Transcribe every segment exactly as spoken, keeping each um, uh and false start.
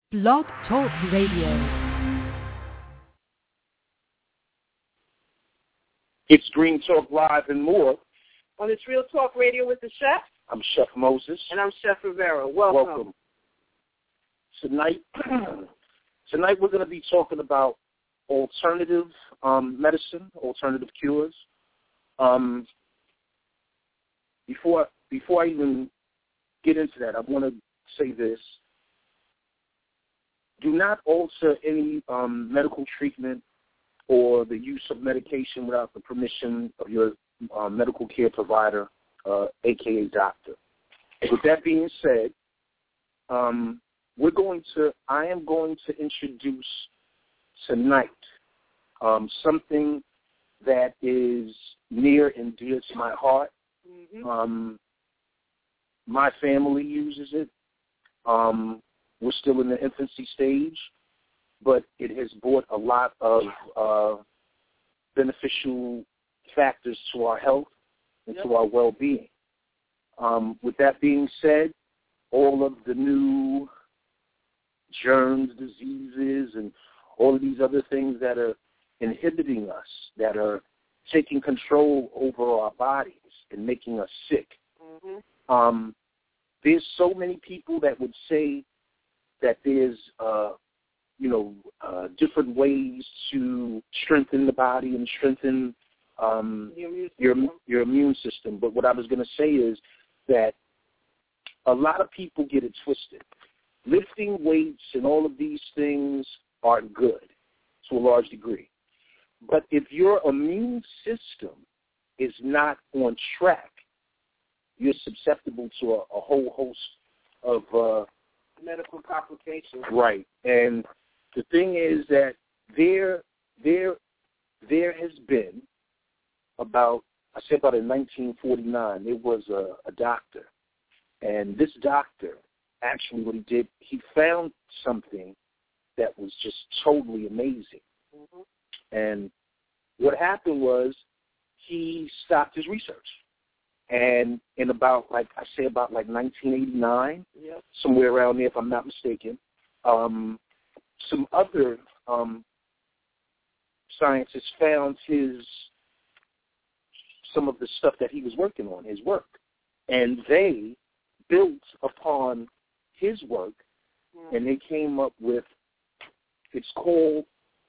Blog Talk Radio. It's Green Talk Live and more. On It's Real Talk Radio with the Chef. I'm Chef Moses. And I'm Chef Rivera. Welcome. Welcome. Tonight, tonight we're going to be talking about alternative um, medicine, alternative cures. Um, before, before I even get into that, I want to say this. Do not alter any um, medical treatment or the use of medication without the permission of your uh, medical care provider, uh, a k a doctor. With that being said, um, we're going to, I am going to introduce tonight um, something that is near and dear to my heart. Mm-hmm. Um, my family uses it. Um, we're still in the infancy stage, but it has brought a lot of uh, beneficial factors to our health and yep. to our well-being. Um, with that being said, all of the new germs, diseases, and all of these other things that are inhibiting us, that are taking control over our bodies and making us sick. Mm-hmm. Um, there's so many people that would say that there's, uh, you know, uh, different ways to strengthen the body and strengthen um, your, your immune system. But what I was going to say is that a lot of people get it twisted. Lifting weights and all of these things are good to a large degree. But if your immune system is not on track, you're susceptible to a, a whole host of uh, medical complications. Right. And the thing is that there, there, there has been about, I say about in nineteen forty-nine, there was a, a doctor. And this doctor, actually what he did, he found something that was just totally amazing. Mm-hmm. And what happened was he stopped his research. And in about, like, I say about, like, nineteen eighty-nine, yep. somewhere around there, if I'm not mistaken, um, some other um, scientists found his, some of the stuff that he was working on, his work. And they built upon his work, mm-hmm. and they came up with, it's called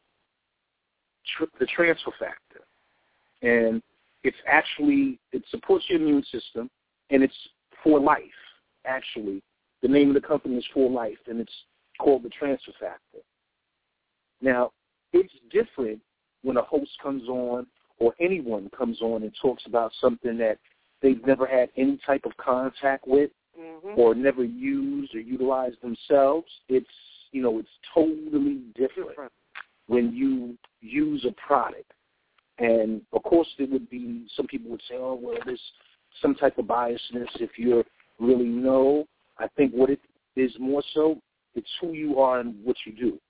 tr- the transfer factor. And it's actually, it supports your immune system, and it's for life, actually. The name of the company is For Life, and it's called the transfer factor. Now, it's different when a host comes on or anyone comes on and talks about something that they've never had any type of contact with mm-hmm. or never used or utilized themselves. It's, you know, it's totally different, different. when you use a product. And, of course, there would be, some people would say, oh, well, there's some type of biasness if you're really no. I think what it is more so, it's who you are and what you do.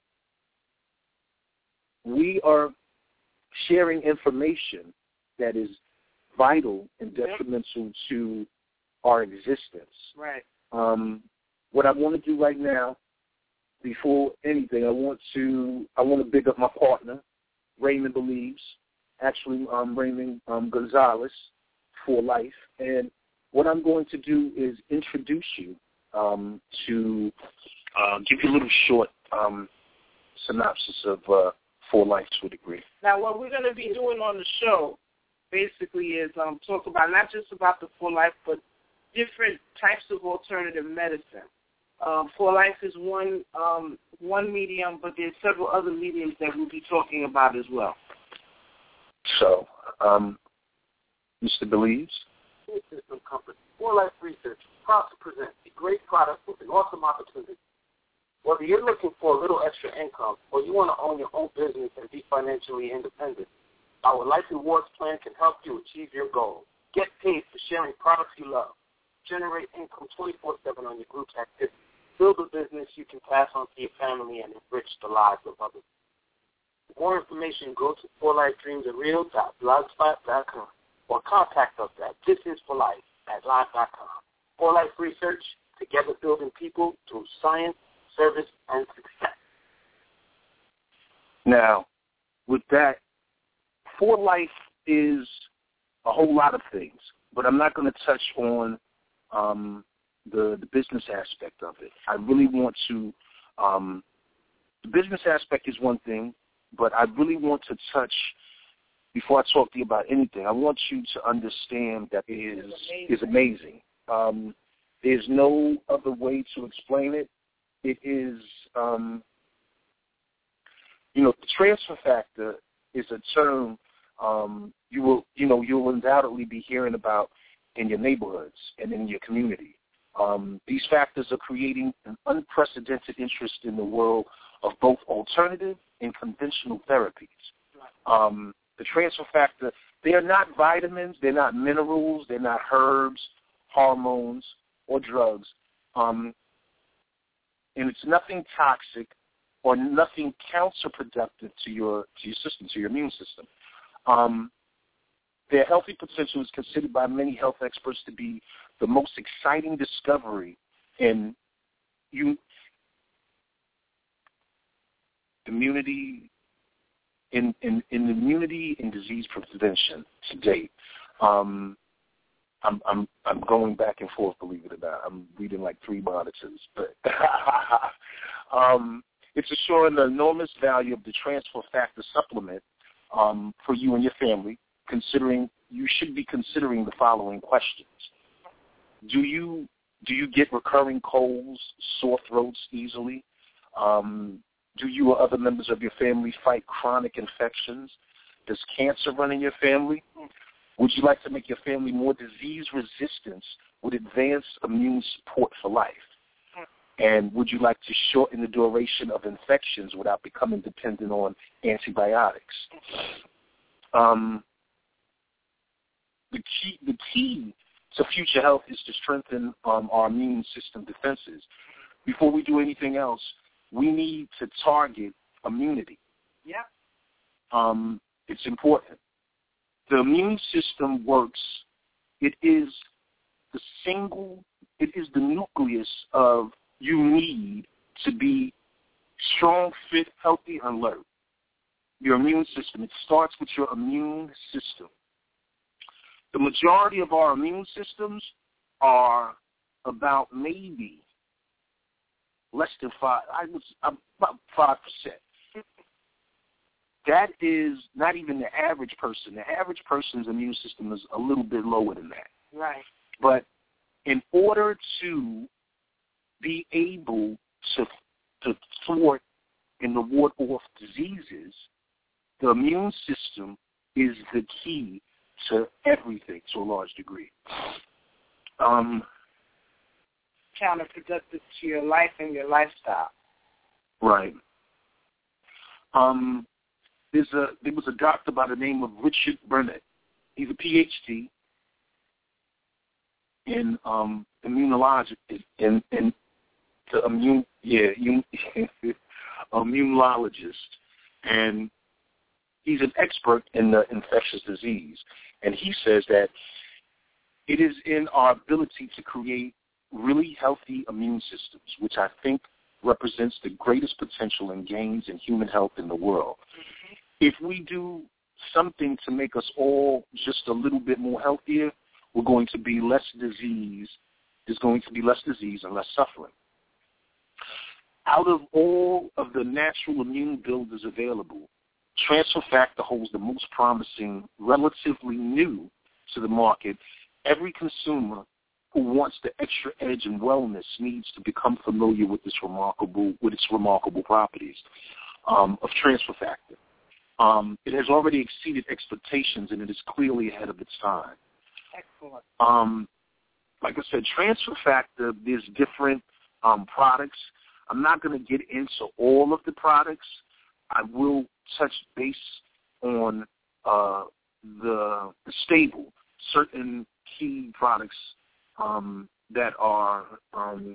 We are sharing information that is vital and detrimental yep. to our existence. Right. Um, what I want to do right now, before anything, I want to I want to big up my partner, Raymond Believes. Actually, um, Raymond um, Gonzalez, For Life. And what I'm going to do is introduce you um, to uh, give you a little short um, synopsis of uh, For Life to a degree. Now, what we're going to be doing on the show basically is um, talk about not just about the For Life, but different types of alternative medicine. Um, For Life is one um, one medium, but there's several other mediums that we'll be talking about as well. So, um, Mister Believes? System Company, For Life Research, proud to present a great product with an awesome opportunity. Whether you're looking for a little extra income or you want to own your own business and be financially independent, our Life Rewards plan can help you achieve your goals. Get paid for sharing products you love. Generate income twenty-four seven on your group's activities. Build a business you can pass on to your family and enrich the lives of others. For more information, go to for life dreams are real dot blogspot dot com or contact us at this is for life at live dot com. For Life Research, together building people through science, service, and success. Now, with that, For Life is a whole lot of things, but I'm not going to touch on um, the, the business aspect of it. I really want to, um, the business aspect is one thing, but I really want to touch, before I talk to you about anything, I want you to understand that it is, is amazing. Um, there's no other way to explain it. It is, um, you know, the transfer factor is a term um, you will, you know, you'll undoubtedly be hearing about in your neighborhoods and in your community. Um, these factors are creating an unprecedented interest in the world of both alternative and conventional therapies. Um, the transfer factor, they are not vitamins, they're not minerals, they're not herbs, hormones, or drugs. Um, and it's nothing toxic or nothing counterproductive to your to your system, to your immune system. Um, their healthy potential is considered by many health experts to be the most exciting discovery in you, immunity, in, in, in immunity and disease prevention to date. Um, I'm, I'm I'm going back and forth, believe it or not. I'm reading like three monitors, but um, it's assuring the enormous value of the transfer factor supplement um, for you and your family. Considering you should be considering the following questions: Do you do you get recurring colds, sore throats easily? Um, do you or other members of your family fight chronic infections? Does cancer run in your family? Would you like to make your family more disease resistant with advanced immune support for life? And would you like to shorten the duration of infections without becoming dependent on antibiotics? Um, the key, the key to future health is to strengthen um, our immune system defenses. Before we do anything else, we need to target immunity. Yeah. Um, it's important. The immune system works. It is the single, it is the nucleus of you need to be strong, fit, healthy, alert. Your immune system, it starts with your immune system. The majority of our immune systems are about maybe less than five, I was about five percent. That is not even the average person. The average person's immune system is a little bit lower than that. Right. But in order to be able to to thwart and to ward off diseases, the immune system is the key to everything to a large degree. Um, Counterproductive to your life and your lifestyle. Right. Um, there's a there was a doctor by the name of Richard Burnett. He's a P H D in um, immunology in in the immune yeah immunologist, and he's an expert in the infectious disease. And he says that it is in our ability to create really healthy immune systems, which I think represents the greatest potential and gains in human health in the world. Mm-hmm. If we do something to make us all just a little bit more healthier, we're going to be less disease. There's going to be less disease and less suffering. Out of all of the natural immune builders available, transfer factor holds the most promising, relatively new to the market. Every consumer who wants the extra edge in wellness needs to become familiar with this remarkable, with its remarkable properties um, of transfer factor. Um, it has already exceeded expectations, and it is clearly ahead of its time. Excellent. Um, like I said, transfer factor, there's different um, products. I'm not going to get into all of the products. I will touch base on uh, the, the stable, certain key products um, that are um,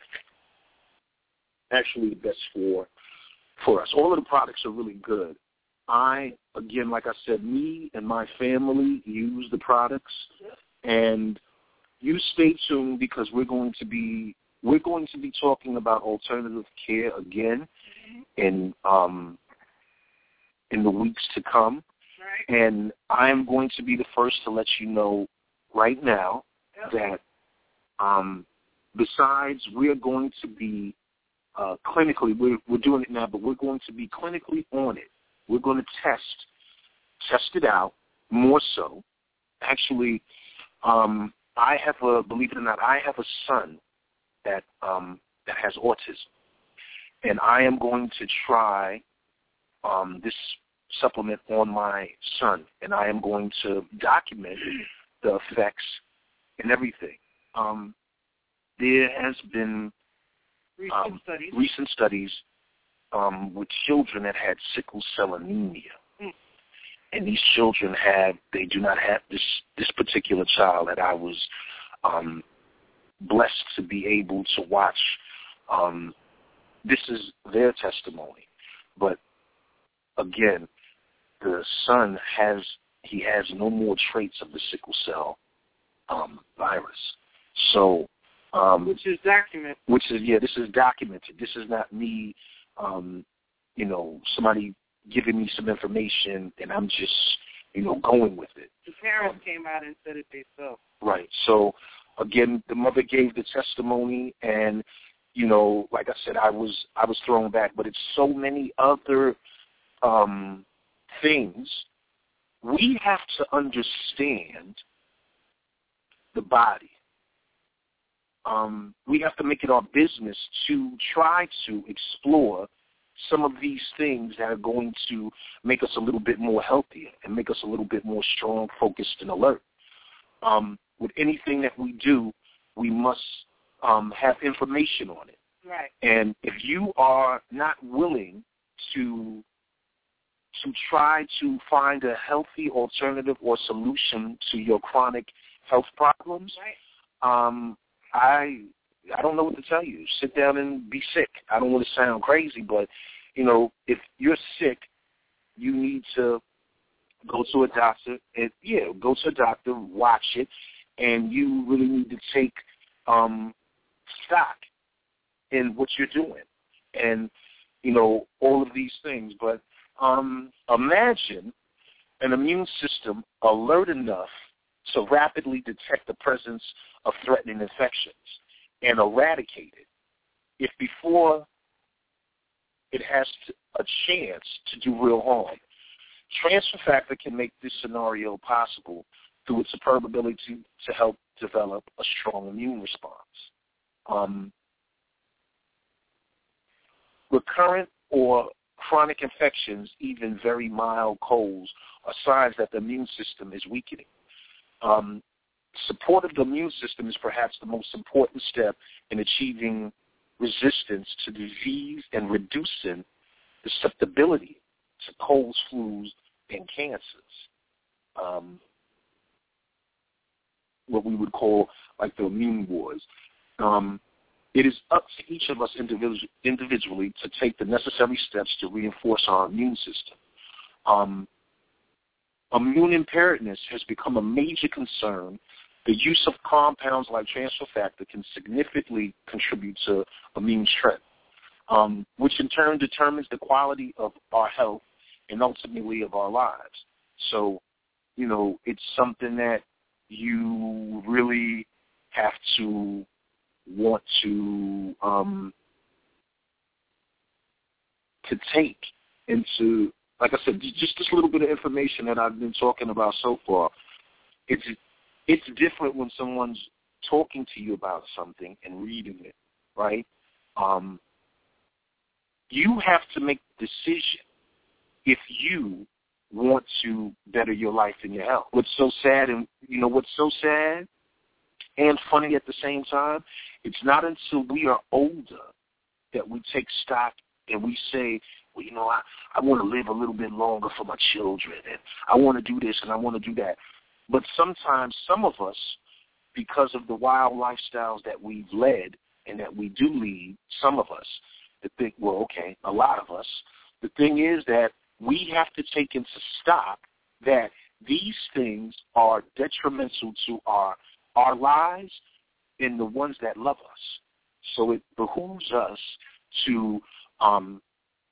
actually the best for for us. All of the products are really good. I, again, like I said, me and my family use the products, and you stay tuned because we're going to be we're going to be talking about alternative care again in um, in the weeks to come. Right. And I am going to be the first to let you know right now yep. that um, besides we're going to be uh, clinically, we're, we're doing it now, but we're going to be clinically on it. We're going to test, test it out more so. Actually, um, I have a, believe it or not, I have a son that um, that has autism. And I am going to try um, this supplement on my son, and I am going to document the effects and everything. Um, there has been recent um, studies, recent studies um, with children that had sickle cell anemia. Mm. And these children have, they do not have this, this particular child that I was um, blessed to be able to watch. Um, this is their testimony. But again, the son has, he has no more traits of the sickle cell um, virus. So, um, which is documented. Which is, yeah, this is documented. This is not me, um, you know, somebody giving me some information and I'm just, you know, going with it. The parents um, came out and said it themselves. Right. So, again, the mother gave the testimony, and, you know, like I said, I was I was thrown back. But it's so many other um, things. We have to understand the body. Um, we have to make it our business to try to explore some of these things that are going to make us a little bit more healthier and make us a little bit more strong, focused, and alert. Um, with anything that we do, we must um, have information on it. Right. And if you are not willing to to try to find a healthy alternative or solution to your chronic health problems, right. um, I I don't know what to tell you. Sit down and be sick. I don't want to sound crazy, but, you know, if you're sick, you need to go to a doctor. And, yeah, go to a doctor, watch it, and you really need to take um, stock in what you're doing and, you know, all of these things. But um, imagine an immune system alert enough to rapidly detect the presence of threatening infections and eradicate it if before it has to, a chance to do real harm. Transfer factor can make this scenario possible through its superb ability to, to help develop a strong immune response. Um, recurrent or chronic infections, even very mild colds, are signs that the immune system is weakening. Um, support of the immune system is perhaps the most important step in achieving resistance to disease and reducing susceptibility to colds, flus, and cancers. Um, what we would call like the immune wars. Um, it is up to each of us individu- individually to take the necessary steps to reinforce our immune system. Um, immune impairedness has become a major concern. The use of compounds like transfer factor can significantly contribute to immune strength, um, which in turn determines the quality of our health and ultimately of our lives. So, you know, it's something that you really have to want to um, to take into, like I said, just this little bit of information that I've been talking about so far. It's it's different when someone's talking to you about something and reading it, right? Um, you have to make the decision if you want to better your life and your health. What's so sad, and you know what's so sad and funny at the same time, it's not until we are older that we take stock and we say, well, you know, I, I want to live a little bit longer for my children, and I want to do this and I want to do that. But sometimes some of us, because of the wild lifestyles that we've led and that we do lead, some of us, that think, well, okay, a lot of us, the thing is that we have to take into stock that these things are detrimental to our our lives and the ones that love us. So it behooves us to um,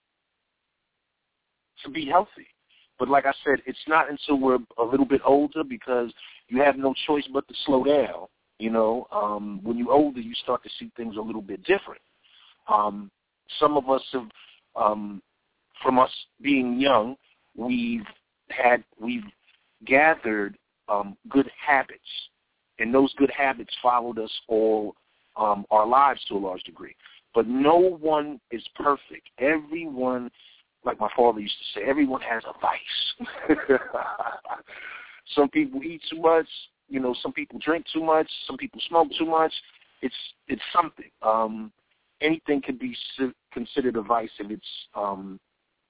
to be healthy. But like I said, it's not until we're a little bit older, because you have no choice but to slow down. You know, um, when you're older, you start to see things a little bit different. Um, some of us have, um, from us being young, we've had, we've gathered um, good habits, and those good habits followed us all um, our lives to a large degree. But no one is perfect. Everyone, like my father used to say, everyone has a vice. Some people eat too much. You know, some people drink too much. Some people smoke too much. It's it's something. Um, anything can be considered a vice if it's um,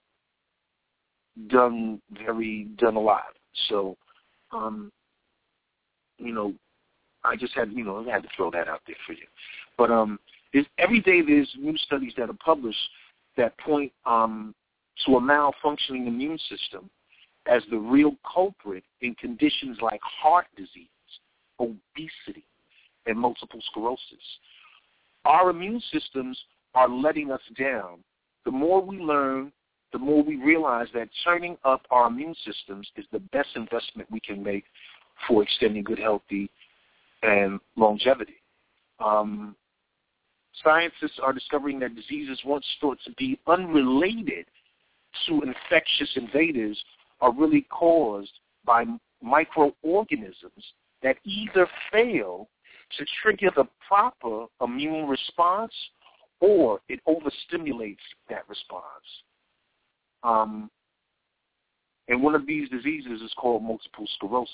done very done a lot. So, um, you know, I just had you know I had to throw that out there for you. But um, every day there's new studies that are published that point um, to a malfunctioning immune system as the real culprit in conditions like heart disease, obesity, and multiple sclerosis. Our immune systems are letting us down. The more we learn, the more we realize that turning up our immune systems is the best investment we can make for extending good, healthy, and longevity. Um, scientists are discovering that diseases once thought to be unrelated to infectious invaders are really caused by microorganisms that either fail to trigger the proper immune response or it overstimulates that response. Um, and one of these diseases is called multiple sclerosis.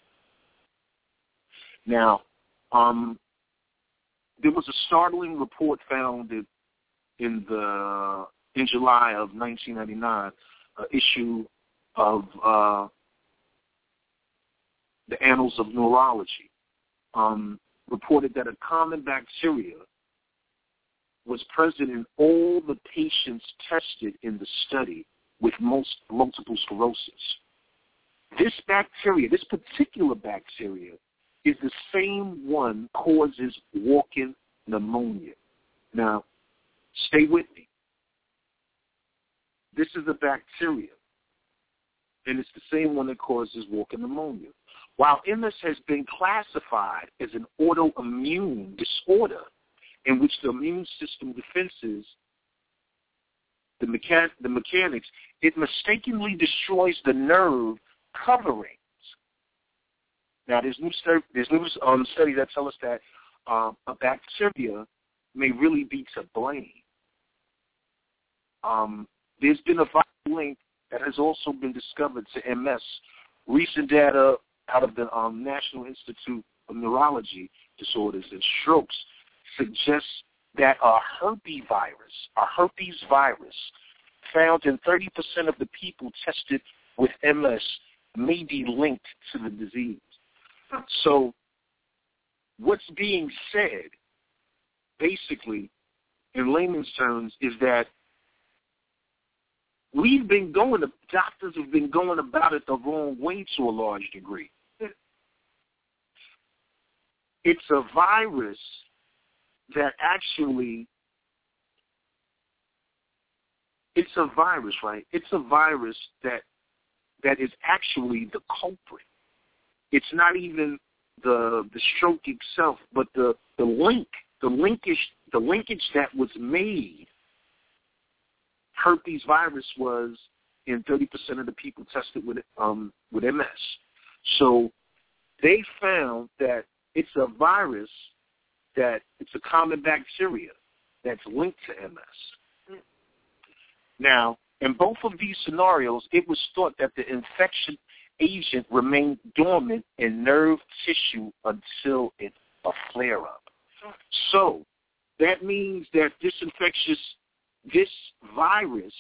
Now, um, there was a startling report found in the in July of nineteen ninety-nine, an issue of uh, the Annals of Neurology, um, reported that a common bacteria was present in all the patients tested in the study with most multiple sclerosis. This bacteria, this particular bacteria, is the same one causes walking pneumonia. Now, stay with me. This is a bacteria, and it's the same one that causes walking pneumonia. While M S has been classified as an autoimmune disorder in which the immune system defenses the, mechan- the mechanics, it mistakenly destroys the nerve coverings. Now, there's new, st- there's new um, studies that tell us that um, a bacteria may really be to blame. Um, there's been a vital link that has also been discovered to M S. Recent data out of the um, National Institute of Neurology Disorders and Strokes suggests that a herpes virus, a herpes virus found in thirty percent of the people tested with M S may be linked to the disease. So what's being said, basically, in layman's terms, is that we've been going, to, doctors have been going about it the wrong way to a large degree. It's a virus that actually, it's a virus, right? It's a virus that that is actually the culprit. It's not even the the stroke itself, but the, the link, the linkage, the linkage that was made. Herpes virus was in thirty percent of the people tested with um, with M S. So they found that it's a virus that it's a common bacteria that's linked to M S. Now, in both of these scenarios, it was thought that the infection agent remained dormant in nerve tissue until it a flare-up. So that means that this infectious, this virus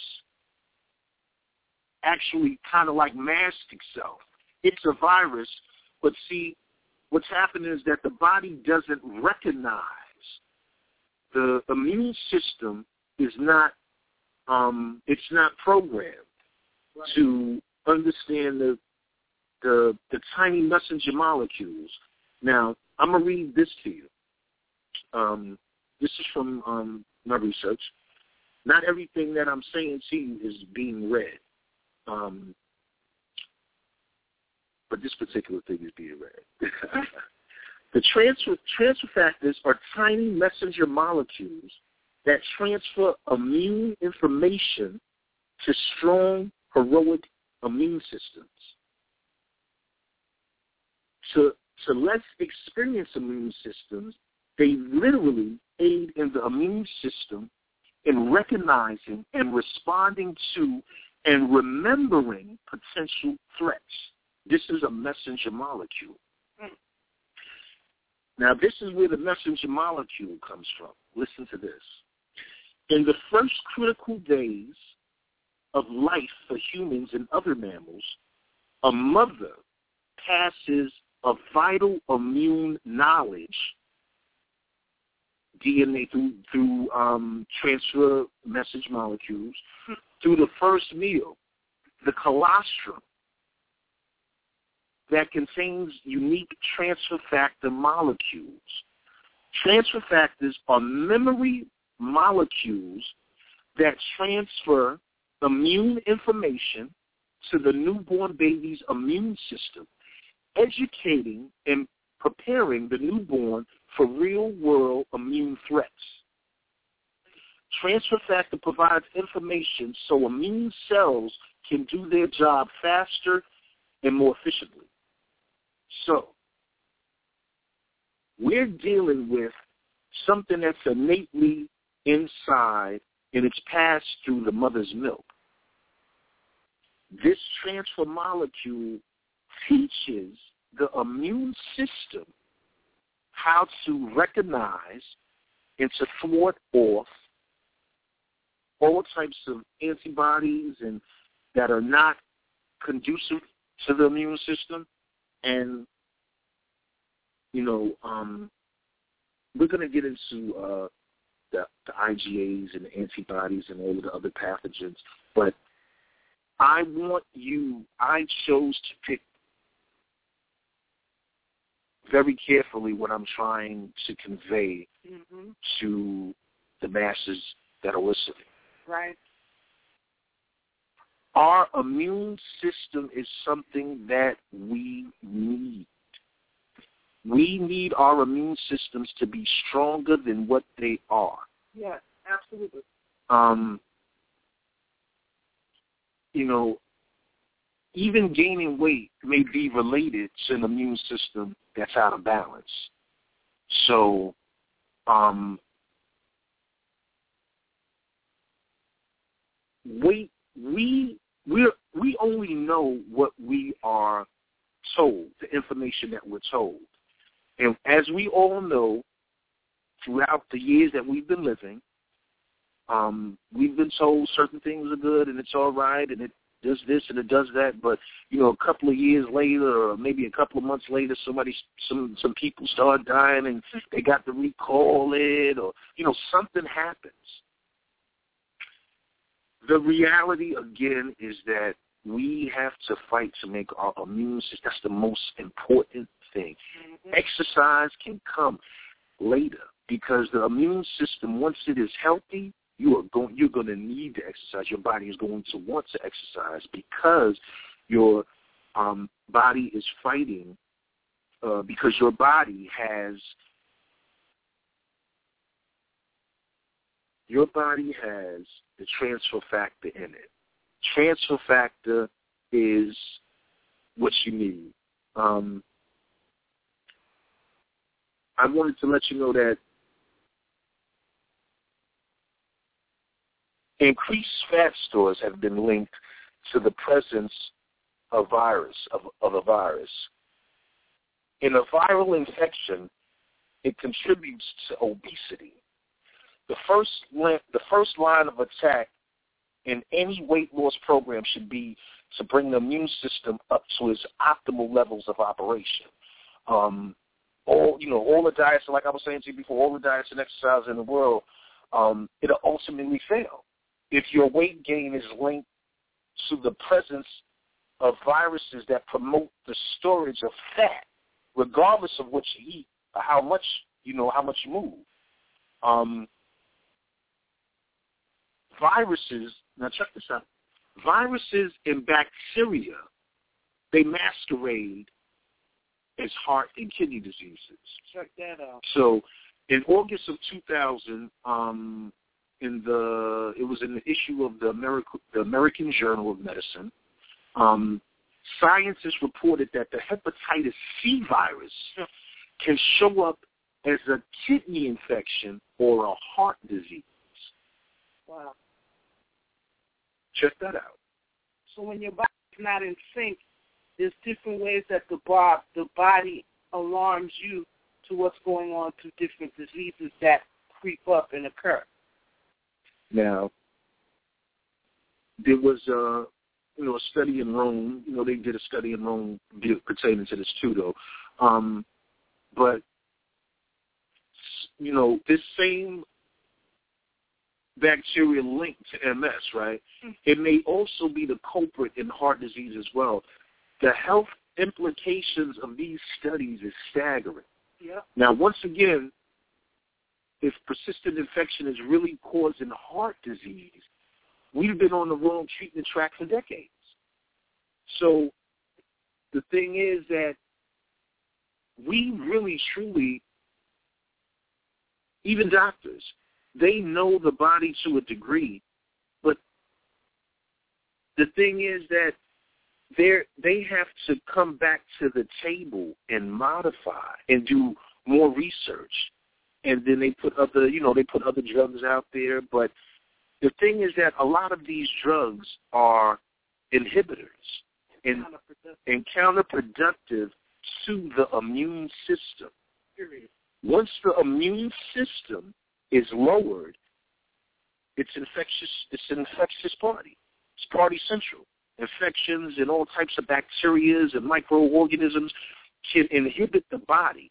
actually kind of like masks itself. It's a virus, but see, what's happening is that the body doesn't recognize. The immune system is not, um, it's not programmed right. to understand the, the the tiny messenger molecules. Now, I'm going to read this to you. Um, this is from um, my research, not everything that I'm saying to you is being read. Um, but this particular thing is being read. The transfer, transfer factors are tiny messenger molecules that transfer immune information to strong, heroic immune systems. To, to less experienced immune systems, they literally aid in the immune system in recognizing and responding to and remembering potential threats. This is a messenger molecule. Now, this is where the messenger molecule comes from. Listen to this. In the first critical days of life for humans and other mammals, a mother passes a vital immune knowledge, D N A through, through um, transfer message molecules, through the first meal, the colostrum, that contains unique transfer factor molecules. Transfer factors are memory molecules that transfer immune information to the newborn baby's immune system, educating and preparing the newborn for real-world immune threats. Transfer factor provides information so immune cells can do their job faster and more efficiently. So, we're dealing with something that's innately inside and it's passed through the mother's milk. This transfer molecule teaches the immune system how to recognize and to thwart off all types of antibodies and that are not conducive to the immune system. And, you know, um, we're going to get into uh, the, the I G As and the antibodies and all of the other pathogens, but I want you, I chose to pick very carefully what I'm trying to convey mm-hmm. to the masses that are listening. Right. Our immune system is something that we need. We need our immune systems to be stronger than what they are. Yes, absolutely. Um, you know, even gaining weight may be related to an immune system that's out of balance. So, um, weight, we we we only know what we are told, the information that we're told. And as we all know, throughout the years that we've been living, um, we've been told certain things are good and it's all right and it does this and it does that. But, you know, a couple of years later or maybe a couple of months later, somebody, some some people start dying and they got to recall it or, you know, something happens. The reality, again, is that we have to fight to make our immune system. That's the most important thing. Mm-hmm. Exercise can come later because the immune system, once it is healthy, you are going, you're going to need to exercise. Your body is going to want to exercise because your um, body is fighting, uh, because your body has Your body has the transfer factor in it. Transfer factor is what you need. Um, I wanted to let you know that increased fat stores have been linked to the presence of virus of, of a virus. In a viral infection, it contributes to obesity. The first, the first line of attack in any weight loss program should be to bring the immune system up to its optimal levels of operation. Um, all you know, all the diets, like I was saying to you before, all the diets and exercise in the world, um, it'll ultimately fail if your weight gain is linked to the presence of viruses that promote the storage of fat, regardless of what you eat or how much you know how much you move. Um, viruses, now check this out. Viruses and bacteria, they masquerade as heart and kidney diseases. Check that out. So in August of two thousand, um, in the it was in the issue of the American, the American Journal of Medicine, um, scientists reported that the hepatitis C virus can show up as a kidney infection or a heart disease. Wow. Check that out. So when your body's not in sync, there's different ways that the, bar, the body alarms you to what's going on through different diseases that creep up and occur. Now, there was a, you know, a study in Rome. You know, they did a study in Rome pertaining to this too, though. Um, but, you know, this same bacteria linked to M S, right? It may also be the culprit in heart disease as well. The health implications of these studies is staggering. Yep. Now, once again, if persistent infection is really causing heart disease, we've been on the wrong treatment track for decades. So the thing is that we really, truly, even doctors, they know the body to a degree, but the thing is that they they have to come back to the table and modify and do more research, and then they put other you know they put other drugs out there. But the thing is that a lot of these drugs are inhibitors and and counterproductive to the immune system. Period. Once the immune system is lowered, it's infectious. It's an infectious party. It's party central. Infections and all types of bacteria and microorganisms can inhibit the body,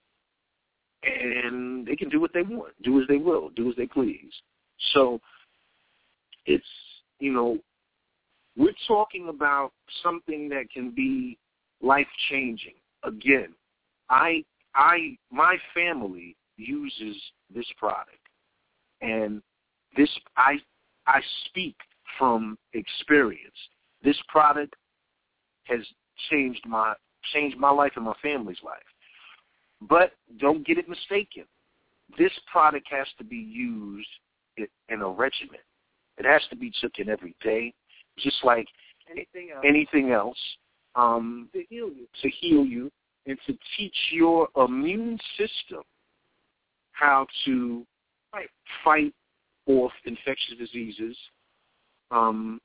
and they can do what they want, do as they will, do as they please. So it's, you know, we're talking about something that can be life-changing. Again, I, I, my family uses this product, and this I, I speak from experience. This product has changed my changed my life and my family's life. But don't get it mistaken. This product has to be used in a regimen. It has to be taken every day, just like anything else. Anything else um, to heal you. To heal you and to teach your immune system how to fight, fight off infectious diseases. Um,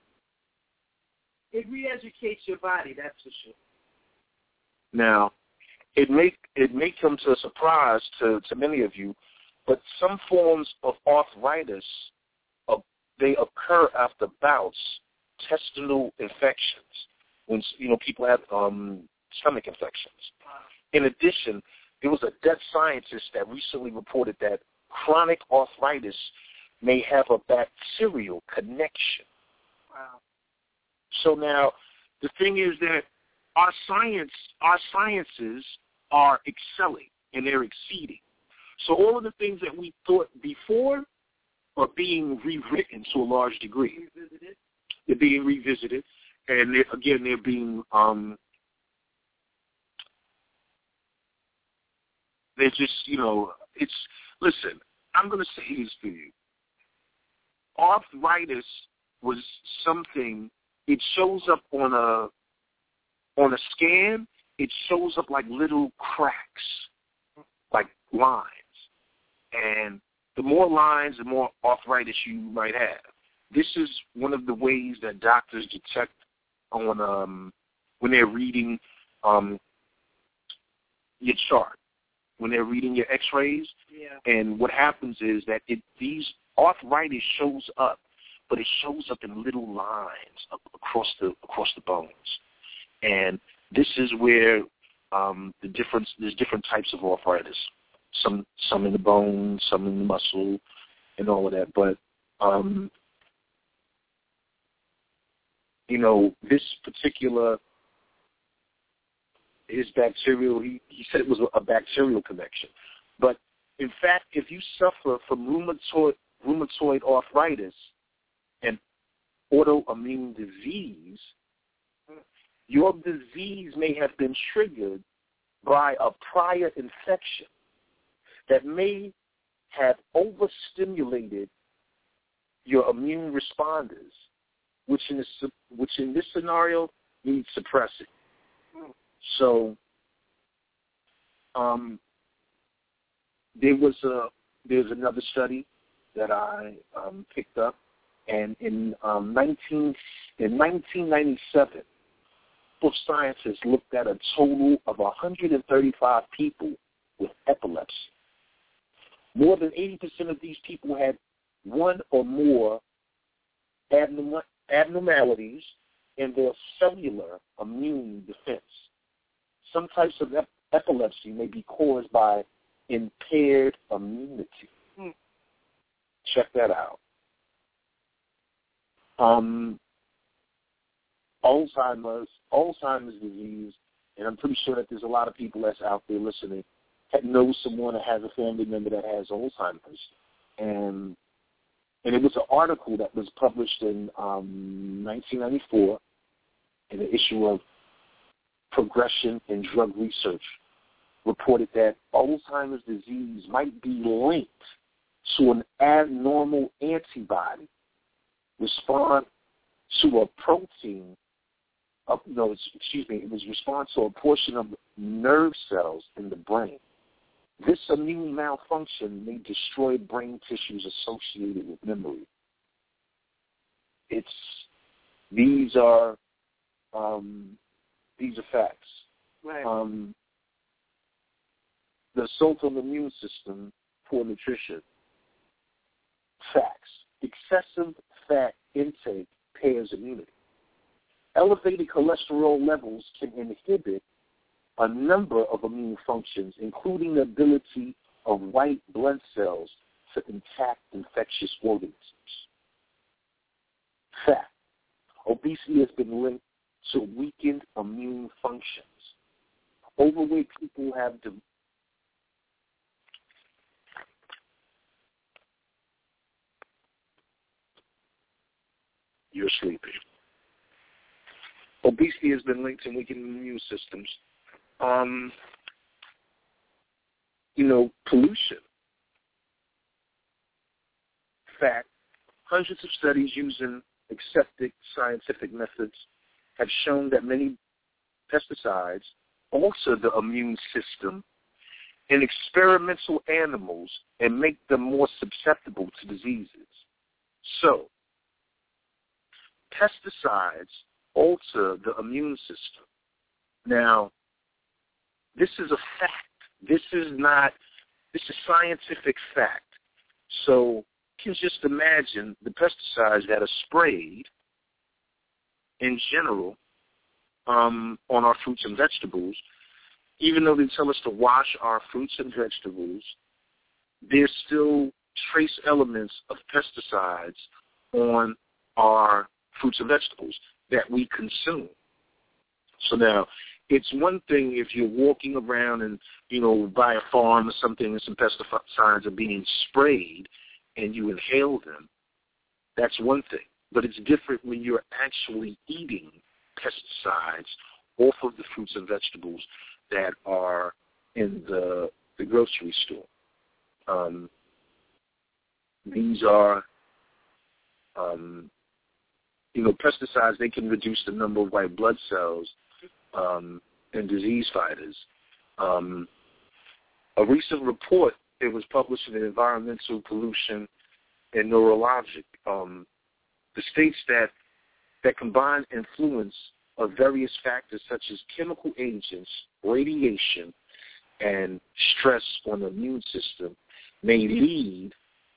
it re-educates your body, that's for sure. Now, it may it may come to a surprise to, to many of you, but some forms of arthritis, uh, they occur after bouts, intestinal infections, when you know people have um, stomach infections. In addition, there was a Dutch scientist that recently reported that chronic arthritis may have a bacterial connection. Wow. So now, the thing is that our science, our sciences are excelling and they're exceeding. So all of the things that we thought before are being rewritten to a large degree. Revisited. They're being revisited, and they're, again, they're being um, they're just, you know, it's, listen, I'm going to say this to you. Arthritis was something, it shows up on a, on a scan, it shows up like little cracks, like lines. And the more lines, the more arthritis you might have. This is one of the ways that doctors detect on um, when they're reading um, your chart, when they're reading your x-rays. Yeah. And what happens is that it, these arthritis shows up, but it shows up in little lines up across the across the bones. And this is where um, the difference. There's different types of arthritis. Some some in the bone, some in the muscle, and all of that. But um, you know, this particular his bacterial. He he said it was a bacterial connection, but In fact, if you suffer from rheumatoid, rheumatoid arthritis and autoimmune disease, your disease may have been triggered by a prior infection that may have overstimulated your immune responders, which in this, which in this scenario needs suppressing. So um, there was a there's another study that I um, picked up, and in um, nineteen in nineteen ninety-seven, both scientists looked at a total of one hundred thirty-five people with epilepsy. More than eighty percent of these people had one or more abnorm- abnormalities in their cellular immune defense. Some types of ep- epilepsy may be caused by impaired immunity. Hmm. Check that out. Um, Alzheimer's, Alzheimer's disease, and I'm pretty sure that there's a lot of people that's out there listening that know someone that has a family member that has Alzheimer's. And and it was an article that was published in um, nineteen ninety-four in the issue of Progression in Drug Research, reported that Alzheimer's disease might be linked to an abnormal antibody respond to a protein of, no, excuse me, it was response to a portion of nerve cells in the brain. This immune malfunction may destroy brain tissues associated with memory. It's, these are, um, these are facts. Right. Um, the assault on the immune system, poor nutrition. Facts. Excessive fat intake impairs immunity. Elevated cholesterol levels can inhibit a number of immune functions, including the ability of white blood cells to attack infectious organisms. Fact. Obesity has been linked to weakened immune functions. Overweight people have de- You're sleepy. Obesity has been linked to weakened immune systems. Um, you know, pollution. Fact, hundreds of studies using accepted scientific methods have shown that many pesticides alter the immune system in experimental animals and make them more susceptible to diseases. So, pesticides alter the immune system. Now, this is a fact. This is not, this is scientific fact. So you can just imagine the pesticides that are sprayed in general um, on our fruits and vegetables. Even though they tell us to wash our fruits and vegetables, there's still trace elements of pesticides on our fruits and vegetables that we consume. So now, it's one thing if you're walking around and, you know, by a farm or something and some pesticides are being sprayed and you inhale them. That's one thing. But it's different when you're actually eating pesticides off of the fruits and vegetables that are in the, the grocery store. Um, these are, um, you know, pesticides, they can reduce the number of white blood cells um, and disease fighters. Um, a recent report, it was published in Environmental Pollution and Neurologic, um, the states that that combined influence of various factors such as chemical agents, radiation, and stress on the immune system may lead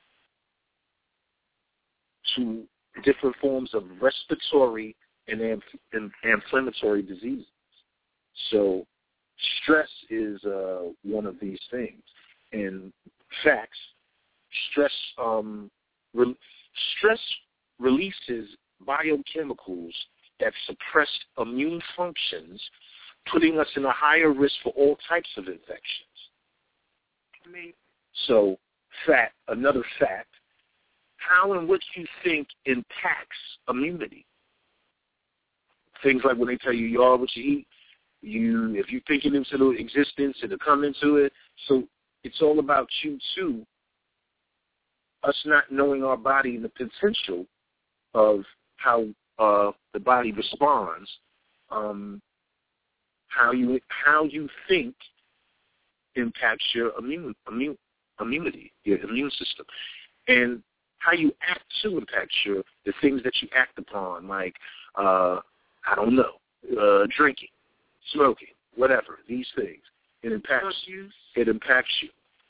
to different forms of respiratory and, amph- and inflammatory diseases. So stress is uh, one of these things. And facts, stress, um, re- stress releases biochemicals that suppress immune functions, putting us in a higher risk for all types of infections. Amazing. So, fact, another fact, how and what you think impacts immunity. Things like when they tell you you are what you eat, you if you think it into existence, it'll come into it. So it's all about you too, us not knowing our body and the potential of how uh, the body responds, um, how you how you think impacts your immune, immune immunity, your immune system, and how you act to impacts your the things that you act upon, like uh, I don't know, uh, drinking, smoking, whatever. These things it impacts you. It impacts you.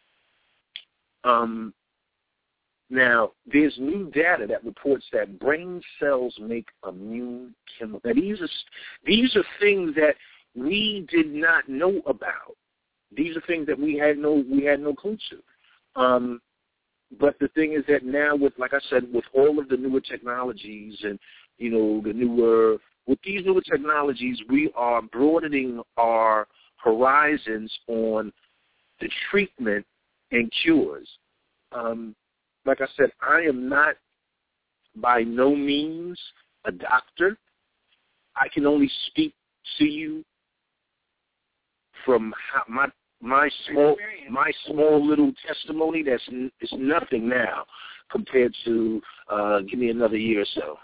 Um, now, there's new data that reports that brain cells make immune chemicals. Now, these are these are things that we did not know about. These are things that we had no we had no clue to. Um, but the thing is that now, with like I said, with all of the newer technologies and you know the newer with these newer technologies, we are broadening our horizons on the treatment and cures. Um, like I said, I am not by no means a doctor. I can only speak to you from how my my small my small little testimony. That's it's nothing now compared to uh, give me another year or so.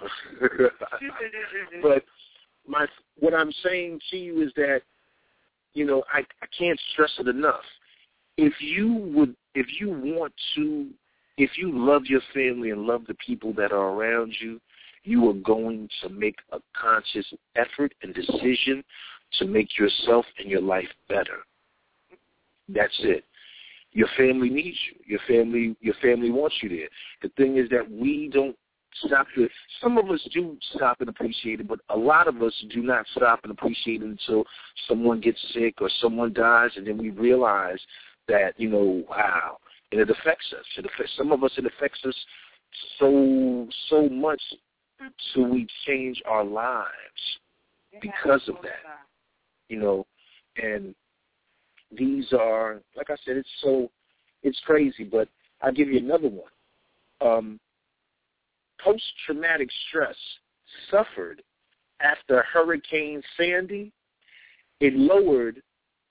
But my what I'm saying to you is that you know I, I can't stress it enough. If you would, if you want to, if you love your family and love the people that are around you, you are going to make a conscious effort and decision to make yourself and your life better. That's it. Your family needs you. Your family, your family wants you there. The thing is that we don't stop to. Some of us do stop and appreciate it, but a lot of us do not stop and appreciate it until someone gets sick or someone dies, and then we realize that, you know, wow, and it affects us. It affects some of us. It affects us so so much, so we change our lives because of that. You know, and these are, like I said, it's so it's crazy. But I'll give you another one. Um, post-traumatic stress suffered after Hurricane Sandy, it lowered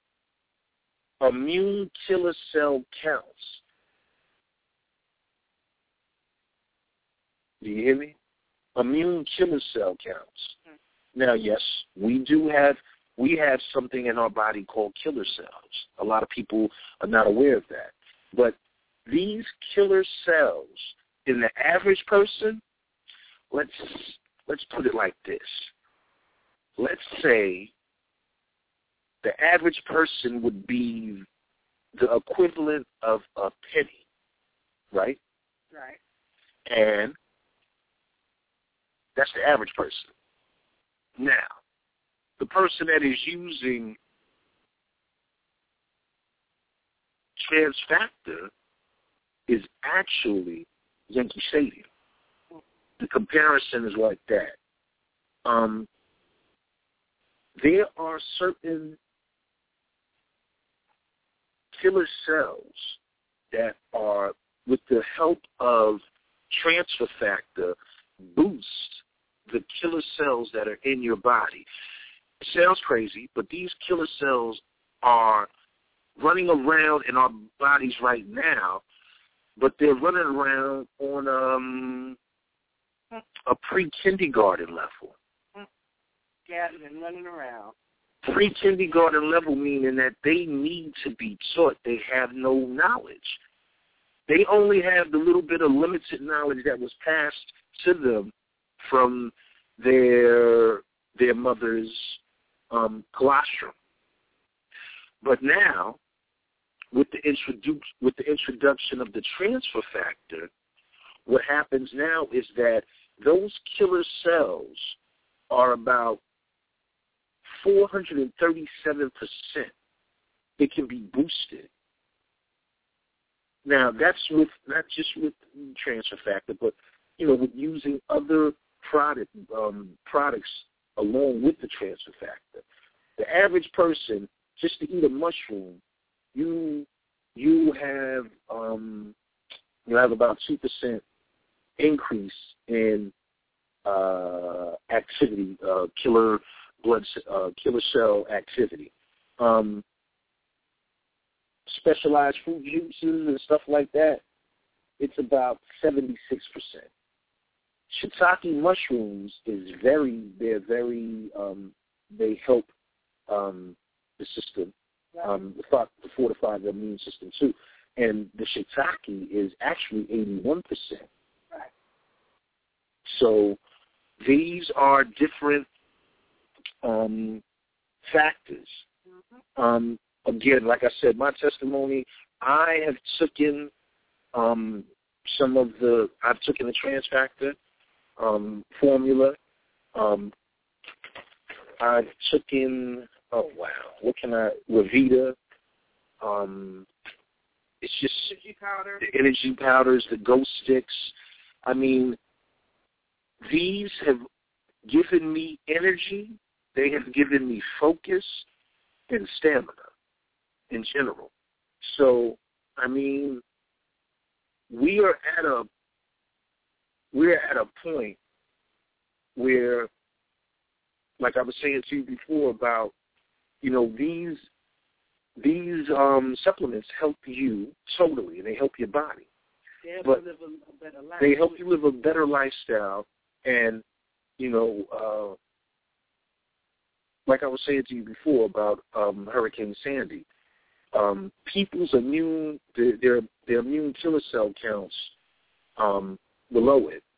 immune killer cell counts. Do you hear me? Immune killer cell counts. Mm-hmm. Now, yes, we do have we have something in our body called killer cells. A lot of people are not aware of that. But these killer cells in the average person, let's let's put it like this. Let's say the average person would be the equivalent of a penny, right? Right. And that's the average person. Now, the person that is using trans factor is actually Yankee Stadium. The comparison is like that. Um, there are certain killer cells that are, with the help of transfer factor, boost the killer cells that are in your body. It sounds crazy, but these killer cells are running around in our bodies right now, but they're running around on um, a pre-kindergarten level. Yeah, they're running around. Pre-kindergarten level meaning that they need to be taught. They have no knowledge. They only have the little bit of limited knowledge that was passed to them from their their mother's um, colostrum. But now, with the introdu- with the introduction of the transfer factor, what happens now is that those killer cells are about four hundred thirty-seven percent. It can be boosted. Now, that's with not just with transfer factor, but you know, with using other product um, products along with the transfer factor. The average person, just to eat a mushroom, you you have um, you have about two percent increase in uh, activity, uh, killer blood, uh, killer cell activity. Um, specialized fruit juices and stuff like that, it's about seventy-six percent. Shiitake mushrooms is very, they're very, um, they help um, the system, um, the, the fortify the immune system too. And the shiitake is actually eighty-one percent. Right. So these are different um, factors. Mm-hmm. Um, again, like I said, my testimony, I have taken um, some of the, I've taken the Trans Factor um, formula. Um, I've taken, oh wow, what can I, Revita. Um, it's just energy powder. The energy powders, the Ghost Sticks. I mean, these have given me energy. They have given me focus and stamina in general. So, I mean, we are at a we're at a point where, like I was saying to you before about, you know, these these um, supplements help you totally, and they help your body. They help but you live a, a better life. They help you live a better lifestyle, and you know, uh, like I was saying to you before about um, Hurricane Sandy, um, people's immune their, their their immune killer cell counts um, below it.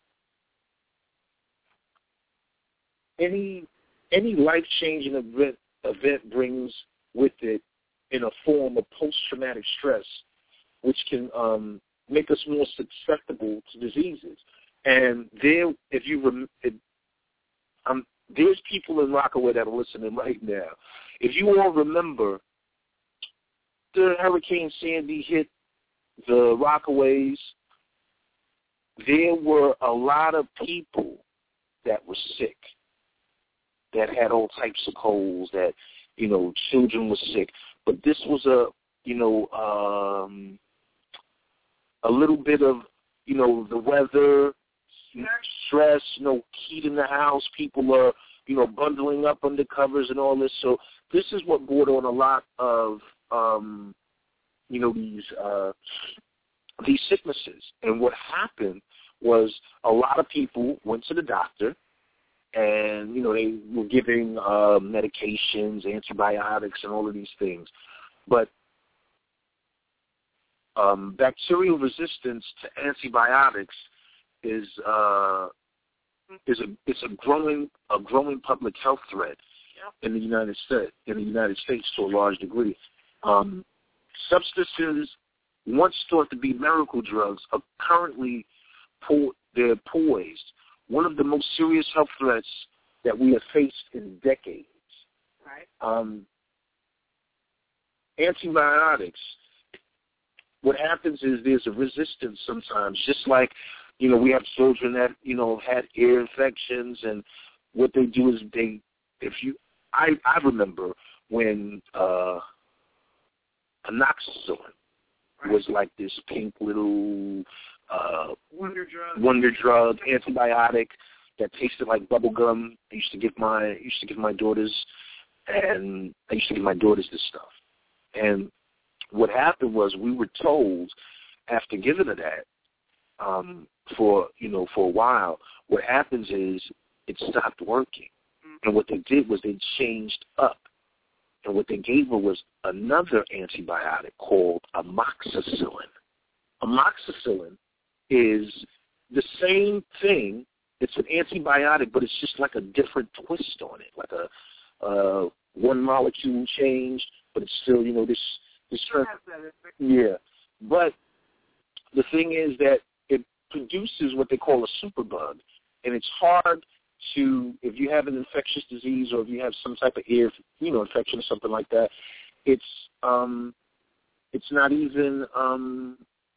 Any any life changing event event brings with it in a form of post traumatic stress, which can um, make us more susceptible to diseases. And there, if you rem- it, um, there's people in Rockaway that are listening right now. If you all remember, the Hurricane Sandy hit the Rockaways, there were a lot of people that were sick, that had all types of colds, that, you know, children were sick. But this was a, you know, um, a little bit of, you know, the weather, stress, you know, heat in the house. People are, you know, bundling up under covers and all this. So this is what brought on a lot of, um, you know, these uh, these sicknesses. And what happened was a lot of people went to the doctor, and, you know, they were giving uh, medications, antibiotics, and all of these things. But um, bacterial resistance to antibiotics is uh, is a it's a growing a growing public health threat in the United States in the United States to a large degree. Um, substances once thought to be miracle drugs are currently po- they're poised. One of the most serious health threats that we have faced in decades. Right. Um, antibiotics, what happens is there's a resistance sometimes, just like, you know, we have children that, you know, had ear infections, and what they do is they, if you, I, I remember when uh, amoxicillin right. was like this pink little uh, wonder drug, wonder drug antibiotic that tasted like bubble gum. I used to give my I used to give my daughters, and I used to give my daughters this stuff. And what happened was we were told after giving her that um, for you know for a while, what happens is it stopped working. Mm-hmm. And what they did was they changed up, and what they gave her was another antibiotic called amoxicillin. Amoxicillin is the same thing. It's an antibiotic, but it's just like a different twist on it, like a uh, one molecule change, but it's still, you know, this this strength. Yeah, but the thing is that it produces what they call a superbug, and it's hard to, if you have an infectious disease or if you have some type of ear, you know, infection or something like that, it's um, it's not even um,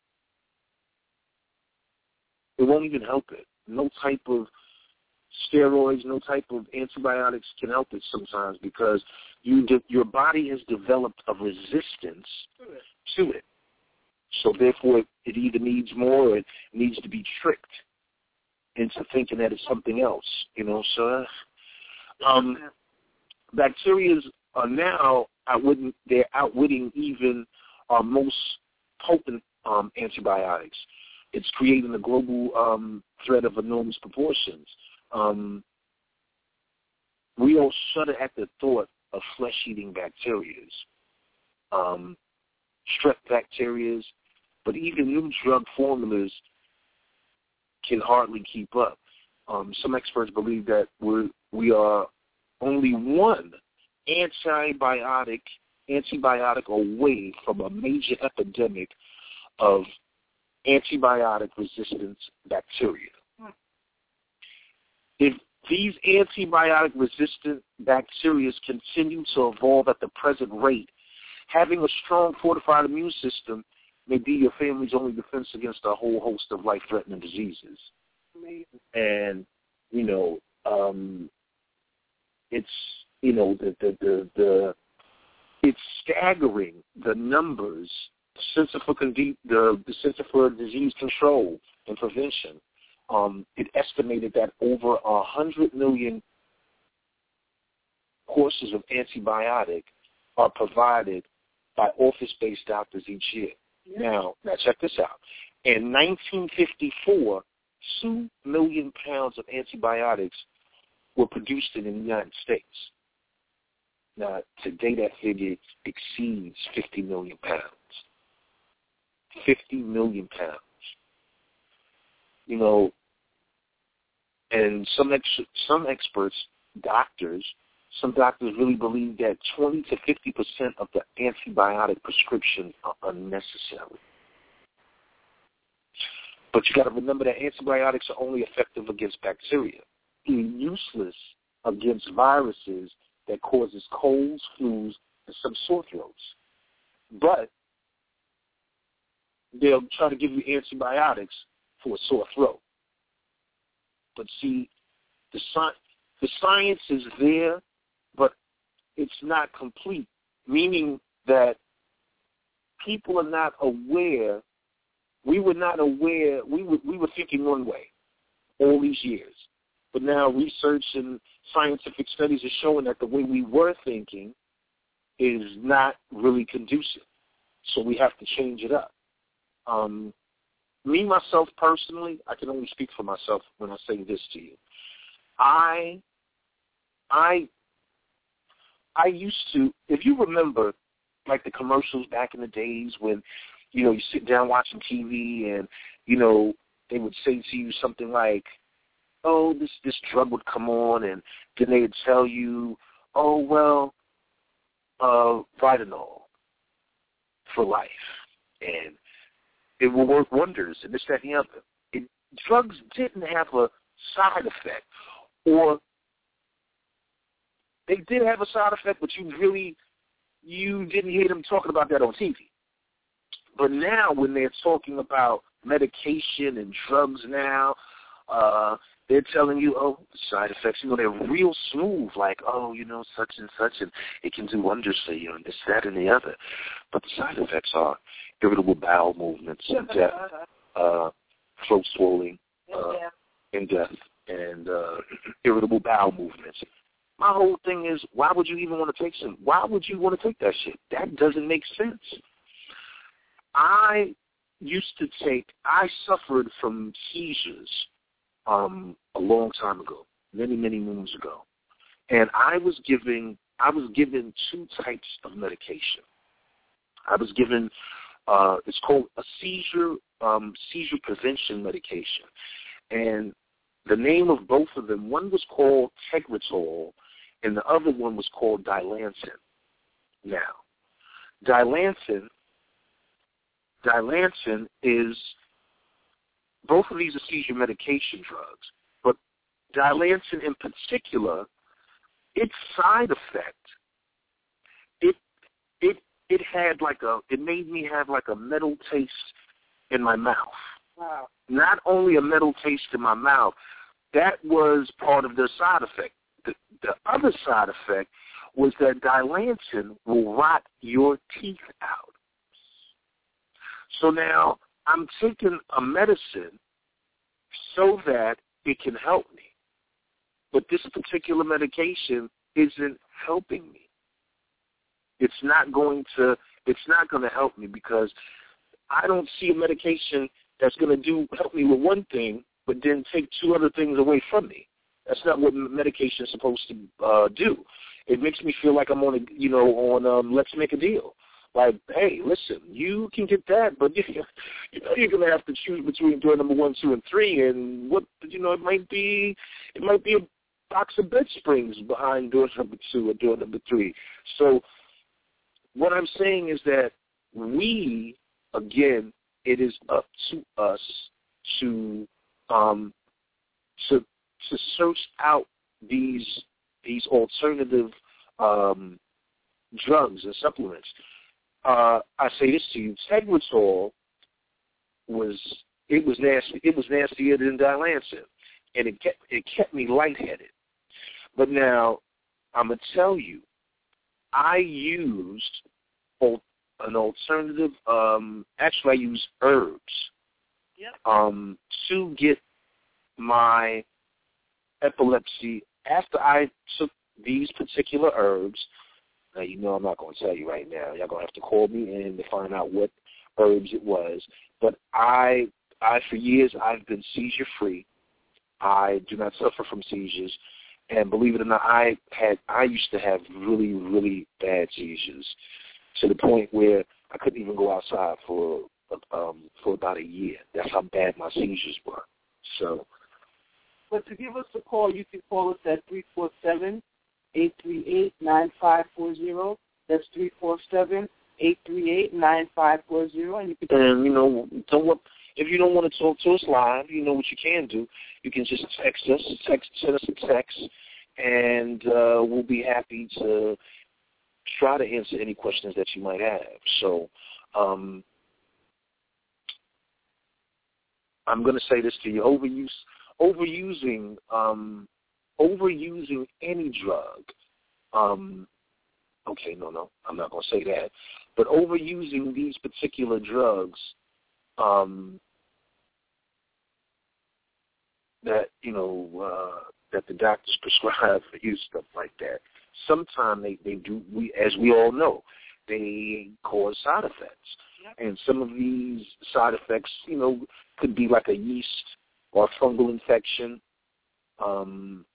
it won't even help it. No type of steroids, no type of antibiotics can help it sometimes, because you de- your body has developed a resistance to it. So therefore, it, it either needs more or it needs to be tricked into thinking that it's something else, you know. So um, bacteria are now outwitting, they're outwitting even our most potent um, antibiotics. It's creating a global um, threat of enormous proportions. Um, we all shudder at the thought of flesh-eating bacterias, um, strep bacterias, but even new drug formulas can hardly keep up. Um, some experts believe that we're, we are only one antibiotic antibiotic away from a major epidemic of antibiotic-resistant bacteria. If these antibiotic-resistant bacteria continue to evolve at the present rate, having a strong fortified immune system may be your family's only defense against a whole host of life-threatening diseases. Amazing. And, you know, um, it's, you know, the, the, the, the, it's staggering, the numbers, the Center for, Con- the, the Center for Disease Control and Prevention. Um, it estimated that over one hundred million courses of antibiotic are provided by office-based doctors each year. Yeah. Now, now check this out. In nineteen fifty-four, two million pounds of antibiotics were produced in the United States. Now, today that figure exceeds fifty million pounds. fifty million pounds. You know, and some ex- some experts, doctors, some doctors really believe that twenty to fifty percent of the antibiotic prescriptions are unnecessary. But you got to remember that antibiotics are only effective against bacteria. They're useless against viruses that causes colds, flus, and some sore throats. But they'll try to give you antibiotics for a sore throat. But see, the, sci- the science is there, but it's not complete, meaning that people are not aware. We were not aware. We were, we were thinking one way all these years. But now research and scientific studies are showing that the way we were thinking is not really conducive. So we have to change it up. Um, me, myself, personally, I can only speak for myself when I say this to you. I, I, I used to, if you remember, like the commercials back in the days when, you know, you sit down watching T V and, you know, they would say to you something like, oh, this, this drug would come on, and then they would tell you, oh, well, uh, Vitanol for life, and it will work wonders, and this, that, and the other. It, drugs didn't have a side effect, or they did have a side effect, but you really, you didn't hear them talking about that on T V. But now when they're talking about medication and drugs now, uh, they're telling you, oh, side effects, you know, they're real smooth, like, oh, you know, such and such, and it can do wonders for you, and this, that, and the other. But the side effects are irritable bowel movements, and death, uh, throat swelling, uh, and death, and uh, irritable bowel movements. My whole thing is, why would you even want to take some? Why would you want to take that shit? That doesn't make sense. I used to take, I suffered from seizures um, a long time ago, many, many moons ago. And I was giving, I was given two types of medication. I was given, uh, it's called a seizure, um, seizure prevention medication. And the name of both of them, one was called Tegretol, and the other one was called Dilantin. Now, Dilantin, Dilantin is, both of these are seizure medication drugs, but Dilantin in particular, its side effect, it it it had like a, it made me have like a metal taste in my mouth. Wow. Not only a metal taste in my mouth, that was part of the side effect. The, the other side effect was that Dilantin will rot your teeth out. So now I'm taking a medicine so that it can help me. But this particular medication isn't helping me. It's not going to it's not going to help me because I don't see a medication that's going to do help me with one thing, but then take two other things away from me. That's not what medication is supposed to uh, do. It makes me feel like I'm on a, you know, on um, Let's Make a Deal. Like, hey, listen, you can get that, but you know you're going to have to choose between door number one, two, and three, and what you know it might be, it might be a box of bed springs behind door number two or door number three. So what I'm saying is that we, again, it is up to us to um, to to search out these these alternative um, drugs and supplements. Uh, I say this to you: Tegretol was it was nasty. It was nastier than Dilantin, and it kept it kept me lightheaded. But now I'm gonna tell you, I used an alternative. Um, actually, I used herbs yep. um, to get my epilepsy. After I took these particular herbs, now you know I'm not going to tell you right now. Y'all going to have to call me in to find out what herbs it was. But I, I for years, I've been seizure-free. I do not suffer from seizures. And believe it or not, I had I used to have really, really bad seizures to the point where I couldn't even go outside for um, for about a year. That's how bad my seizures were. So, but to give us a call, you can call us at three four seven, eight three eight, nine five four zero. That's three four seven, eight three eight, nine five four zero. And you can. And you know, don't if you don't want to talk to us live, you know what you can do. You can just text us, text send us a text, and uh, we'll be happy to try to answer any questions that you might have. So um, I'm going to say this to you: overuse, overusing, um, overusing any drug. Um, okay, no, no, I'm not going to say that. But overusing these particular drugs um, that you know uh, that the doctors prescribe for you, stuff like that. Sometimes they, they do, we, as we all know, they cause side effects. Yep. And some of these side effects, you know, could be like a yeast or fungal infection. Um,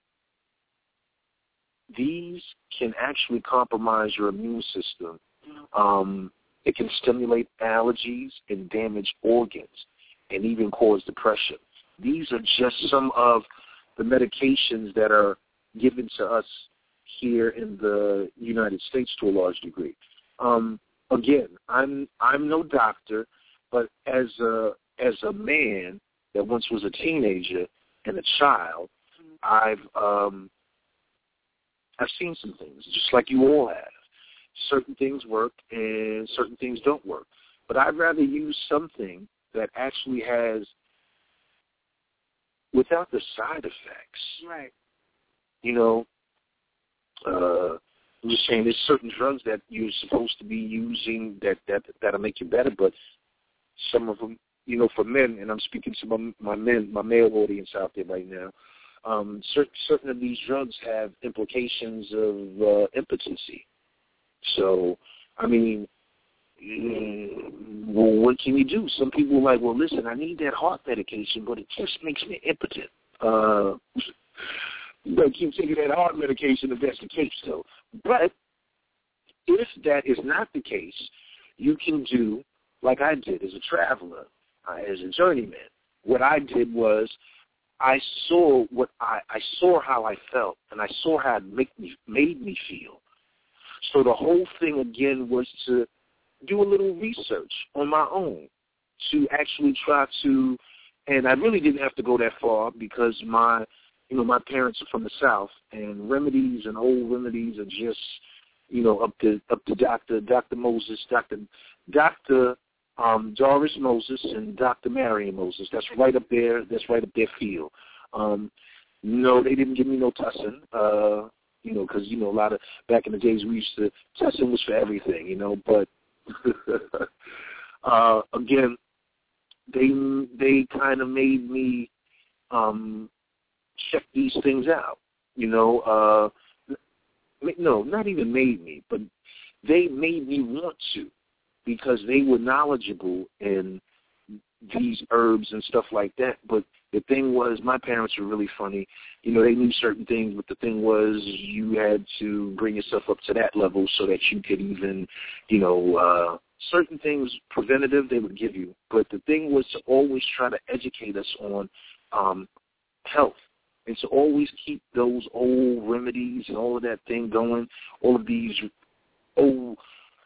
these can actually compromise your immune system. Um, it can stimulate allergies and damage organs and even cause depression. These are just some of the medications that are given to us here in the United States to a large degree. Um, again, I'm I'm no doctor, but as a as a man that once was a teenager and a child, I've um, I've seen some things, just like you all have. Certain things work and certain things don't work. But I'd rather use something that actually has, without the side effects. Right. You know, uh, I'm just saying there's certain drugs that you're supposed to be using that, that, that'll make you better, but some of them, you know, for men, and I'm speaking to my, my men, my male audience out there right now, um, certain, certain of these drugs have implications of uh, impotency. So, I mean, well, what can you do? Some people are like, well, listen, I need that heart medication, but it just makes me impotent. Uh, you better keep taking that heart medication if that's the case, though. But if that is not the case, you can do like I did as a traveler, uh, as a journeyman. What I did was I saw what I, I saw how I felt, and I saw how it make me, made me feel. So the whole thing, again, was to do a little research on my own to actually try to, and I really didn't have to go that far because my, you know, my parents are from the South, and remedies and old remedies are just, you know, up to up to Doctor Doctor Moses, Doctor Doctor Um, Doris Moses and Doctor Marion Moses. That's right up there. That's right up their field. Um, no, they didn't give me no tussin. Uh, you know, because, you know, a lot of, back in the days we used to, tussin was for everything, you know, but uh, again, they they kind of made me um, check these things out. You know, uh, no, not even made me, but they made me want to, because they were knowledgeable in these herbs and stuff like that. But the thing was, my parents were really funny. You know, they knew certain things, but the thing was, you had to bring yourself up to that level so that you could even, you know, uh, certain things preventative they would give you. But the thing was to always try to educate us on um, health, and to always keep those old remedies and all of that thing going, all of these old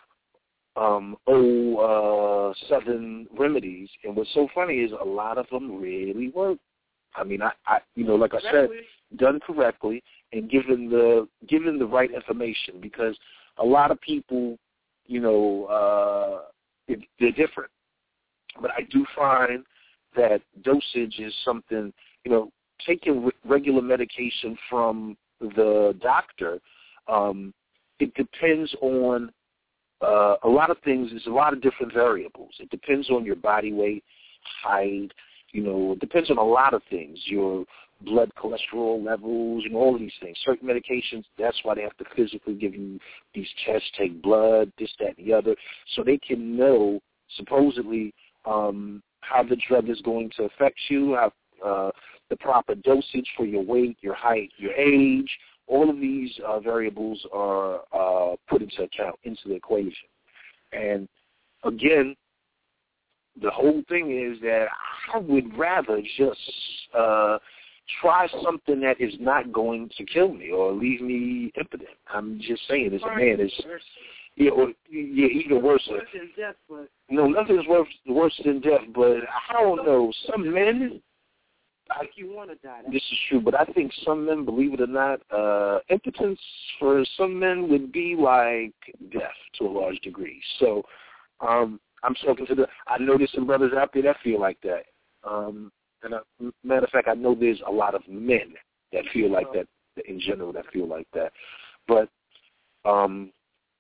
Um, old uh, Southern remedies, and what's so funny is a lot of them really work. I mean, I, I you know, like I said, done correctly and given the given the right information, because a lot of people, you know, uh, it, they're different. But I do find that dosage is something, you know, taking re- regular medication from the doctor. Um, it depends on Uh, a lot of things. There's a lot of different variables. It depends on your body weight, height, you know, it depends on a lot of things, your blood cholesterol levels and all of these things. Certain medications, that's why they have to physically give you these tests, take blood, this, that, and the other, so they can know, supposedly, um, how the drug is going to affect you, how uh, the proper dosage for your weight, your height, your age. All of these uh, variables are uh, put into account, into the equation. And, again, the whole thing is that I would rather just uh, try something that is not going to kill me or leave me impotent. I'm just saying, as a man, it's, yeah, or, yeah, even worse. Worse than death, but... No, nothing's worse, worse than death, but I don't know. Some men... Like you want to die. This is true, but I think some men, believe it or not, uh, impotence for some men would be like death to a large degree. So um, I'm talking to the, I know there's some brothers out there that feel like that. Um, and a matter of fact, I know there's a lot of men that feel like that, in general, that feel like that. But um,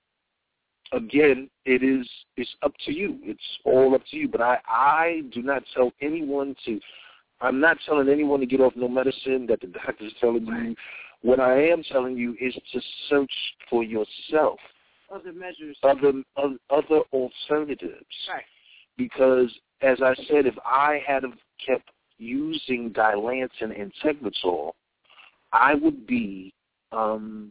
again, it is, it's up to you. It's all up to you. But I, I do not tell anyone to, I'm not telling anyone to get off no medicine that the doctor's telling you. What I am telling you is to search for yourself. Other measures. Other, other alternatives. Right. Because, as I said, if I had kept using Dilantin and Tegretol, I would be um,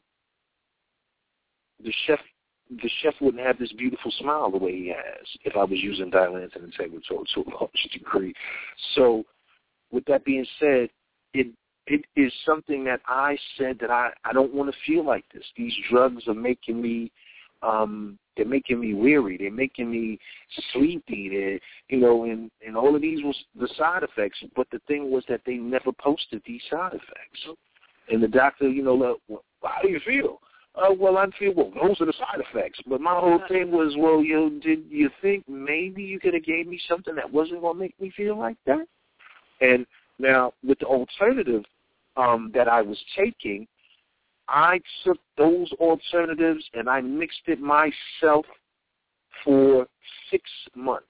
the chef. The chef wouldn't have this beautiful smile the way he has if I was using Dilantin and Tegretol to a large degree. So, with that being said, it it is something that I said that I, I don't want to feel like this. These drugs are making me, um, they're making me weary. They're making me sleepy. They're, you know, and, and all of these was the side effects. But the thing was that they never posted these side effects. And the doctor, you know, like, well, how do you feel? Uh, well, I feel, well, those are the side effects. But my whole thing was, well, you know, did you think maybe you could have gave me something that wasn't going to make me feel like that? And now, with the alternative um, that I was taking, I took those alternatives and I mixed it myself for six months.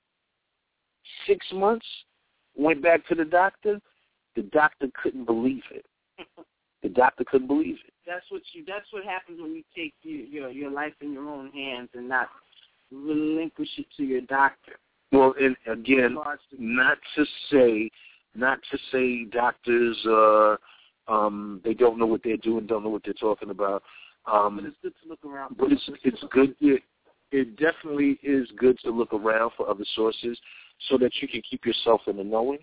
Six months, went back to the doctor. The doctor couldn't believe it. The doctor couldn't believe it. That's what you. That's what happens when you take your your, your life in your own hands and not relinquish it to your doctor. Well, and again, not to say, not to say doctors, uh, um, they don't know what they're doing, don't know what they're talking about. Um, but it's good to look around. But it's it's good. It, it definitely is good to look around for other sources so that you can keep yourself in the knowing.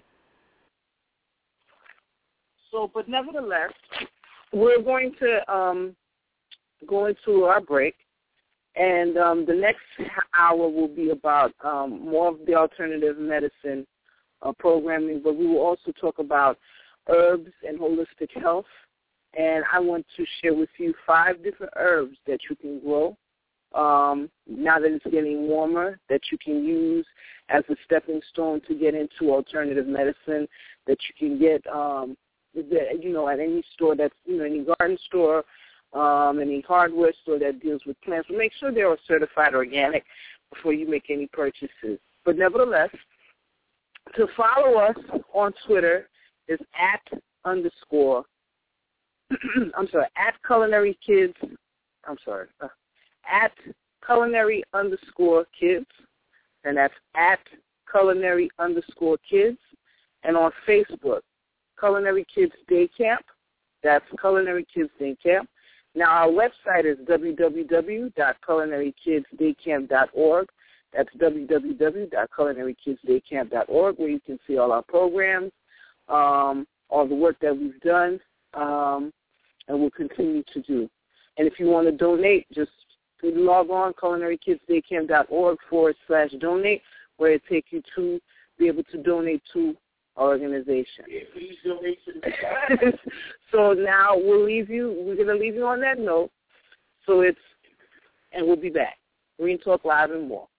So, but nevertheless, we're going to um, go into our break. And um, the next hour will be about um, more of the alternative medicine uh, programming, but we will also talk about herbs and holistic health. And I want to share with you five different herbs that you can grow um, now that it's getting warmer, that you can use as a stepping stone to get into alternative medicine, that you can get, um, you know, at any store that's, you know, any garden store, Um, any hardware store that deals with plants. But make sure they're certified organic, before you make any purchases. But nevertheless, to follow us on Twitter is at underscore, I'm sorry, at Culinary Kids, I'm sorry, uh, at Culinary underscore Kids, and that's at Culinary underscore Kids, and on Facebook, Culinary Kids Day Camp, that's Culinary Kids Day Camp. Now, our website is w w w dot culinary kids day camp dot org. That's w w w dot culinary kids day camp dot org, where you can see all our programs, um, all the work that we've done, um, and will continue to do. And if you want to donate, just log on culinary kids day camp dot org forward slash donate, where it takes you to be able to donate to our organization. Yeah, please donate to the So now we'll leave you, we're going to leave you on that note. So it's, and we'll be back. Green Talk Live and more.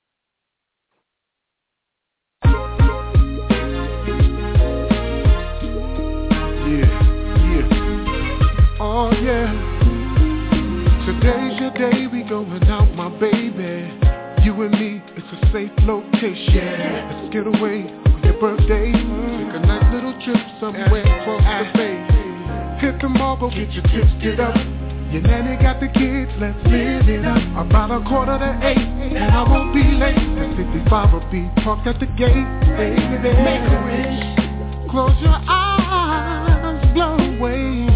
Yeah, yeah. Oh, yeah. Today's your day, we going out, my baby. You and me, it's a safe location. Yeah. Let's get away on your birthday. Take a nice little trip somewhere across the bay. Hit the mall, go get your tips, get up. Your nanny got the kids, let's live it up. About a quarter to eight, and I won't be late. The fifty-five will be parked at the gate. Baby, make a wish. Close your eyes, blow away.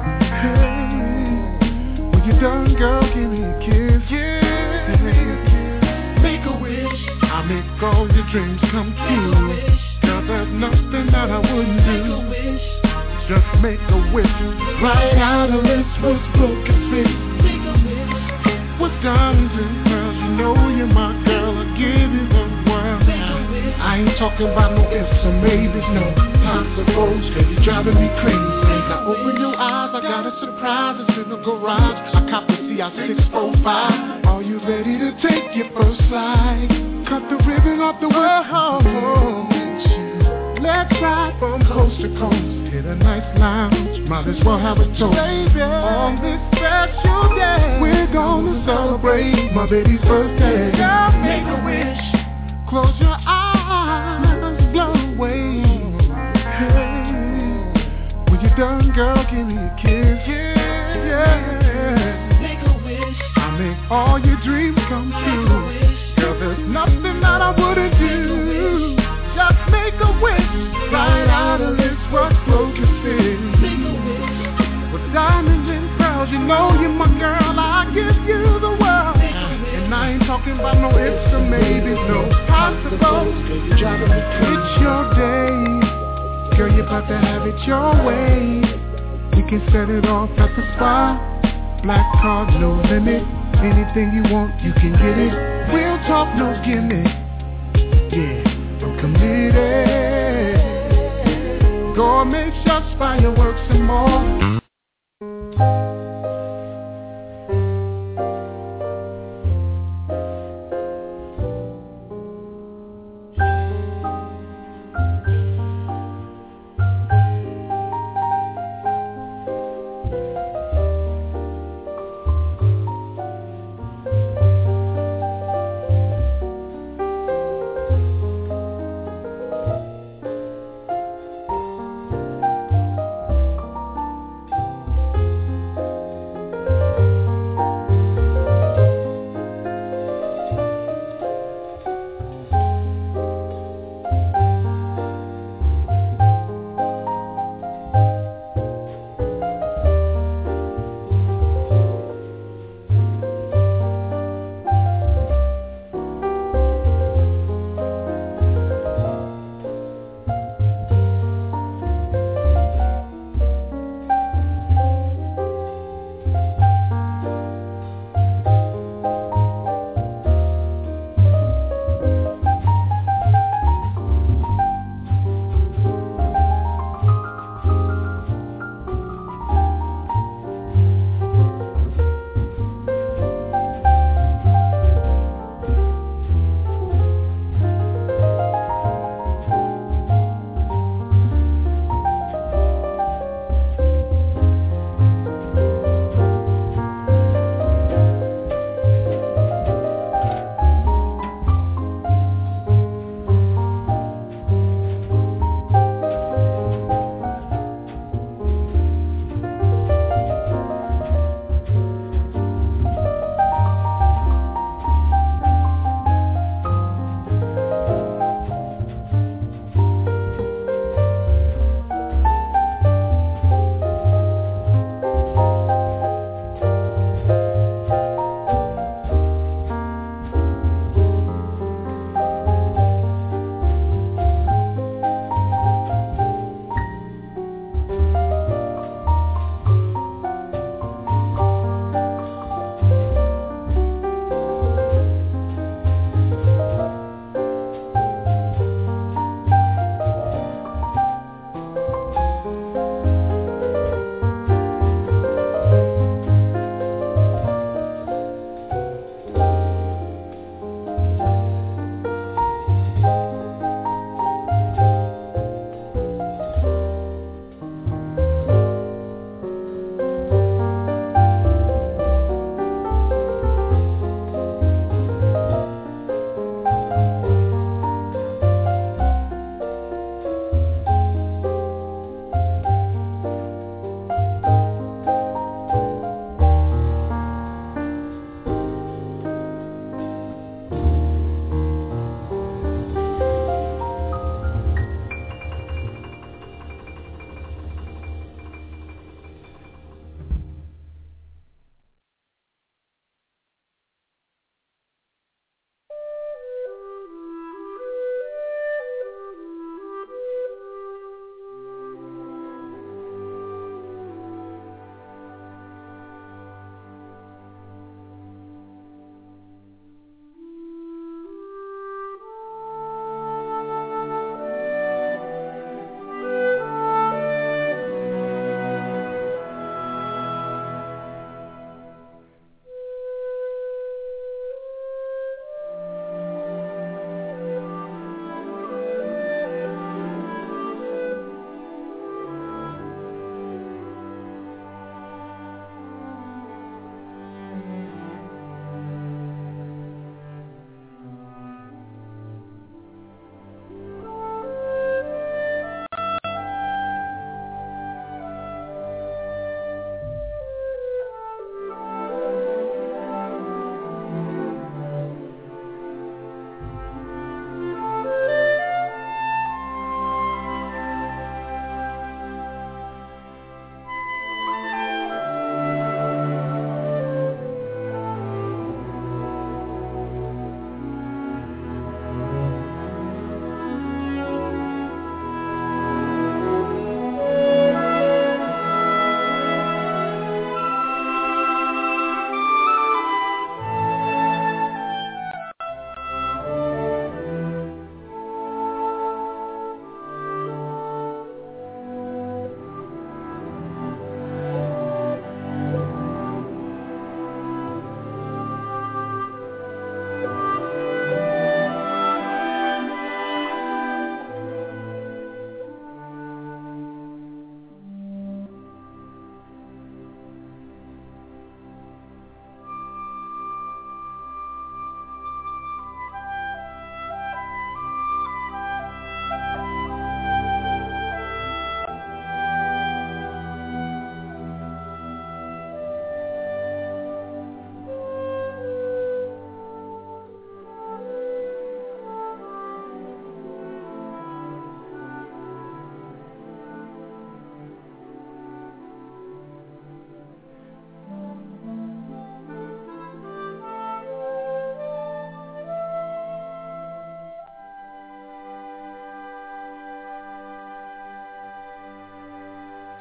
Hey, when you're done, girl, give me a kiss. Yeah, make a wish. I make all your dreams come true. Girl, there's nothing that I wouldn't do. Just make a wish. Right out of this was broken face. With diamonds and pearls, you know you're my girl. I'll give you the world. I ain't talking about no ifs or maybes, no possibles. Girl, you're driving me crazy. Now open your eyes, I got a surprise. It's in the garage. I cop the C I six oh five. Are you ready to take your first flight? Cut the ribbon off the world. Let's ride from coast to coast. Hit a nice lounge, might as well have a toast. Baby, on this special day, we're gonna celebrate my baby's birthday. Girl, make a wish. Close your eyes, blow away. Hey, when you're done, girl, give me a kiss. Yeah, yeah. Make a wish. I make all your dreams come true. Girl, there's nothing that I wouldn't do. Just make a wish. Right out of this world, broken face. With diamonds and pearls, you know you're my girl. I give you the world. And I ain't talking about no ifs or maybes, no possibles. It's your day. Girl, you're about to have it your way. We can set it off at the spa. Black card, no limit. Anything you want, you can get it. We'll talk, no gimme. Yeah. Committed. Gourmet shots, fireworks, and more.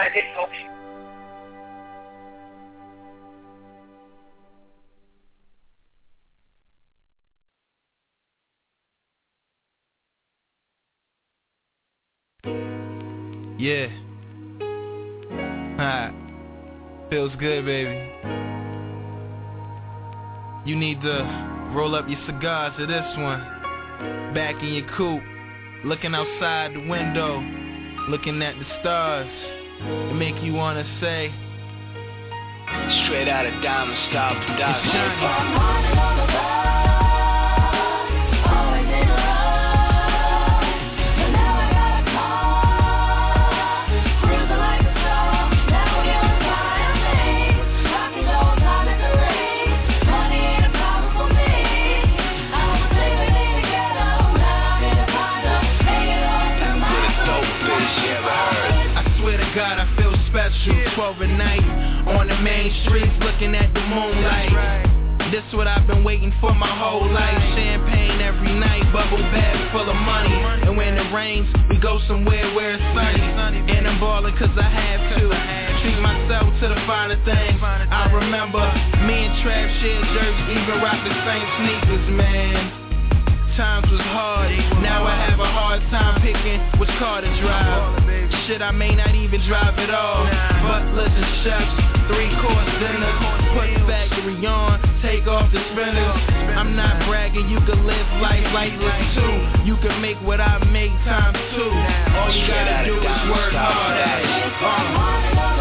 I didn't know you. Yeah. Ha. Feels good, baby. You need to roll up your cigars to this one. Back in your coupe, looking outside the window, looking at the stars. It make you wanna say, straight out of Diamond Style Production. God, I feel special. twelve at night on the main streets, looking at the moonlight. This what I've been waiting for my whole life. Champagne every night, bubble bag full of money. And when it rains, we go somewhere where it's sunny. And I'm ballin' cause I have to. Treat myself to the finer things. I remember me and Trav shared jerseys, even rock the same sneakers, man. Times was hard, now I have a hard time picking which car to drive. Shit, I may not even drive at all. Butlers and chefs, three-course dinners, put factory on, take off the spinners. I'm not bragging, you can live life like this too. You can make what I make times two. All you gotta do is work hard at it. Uh.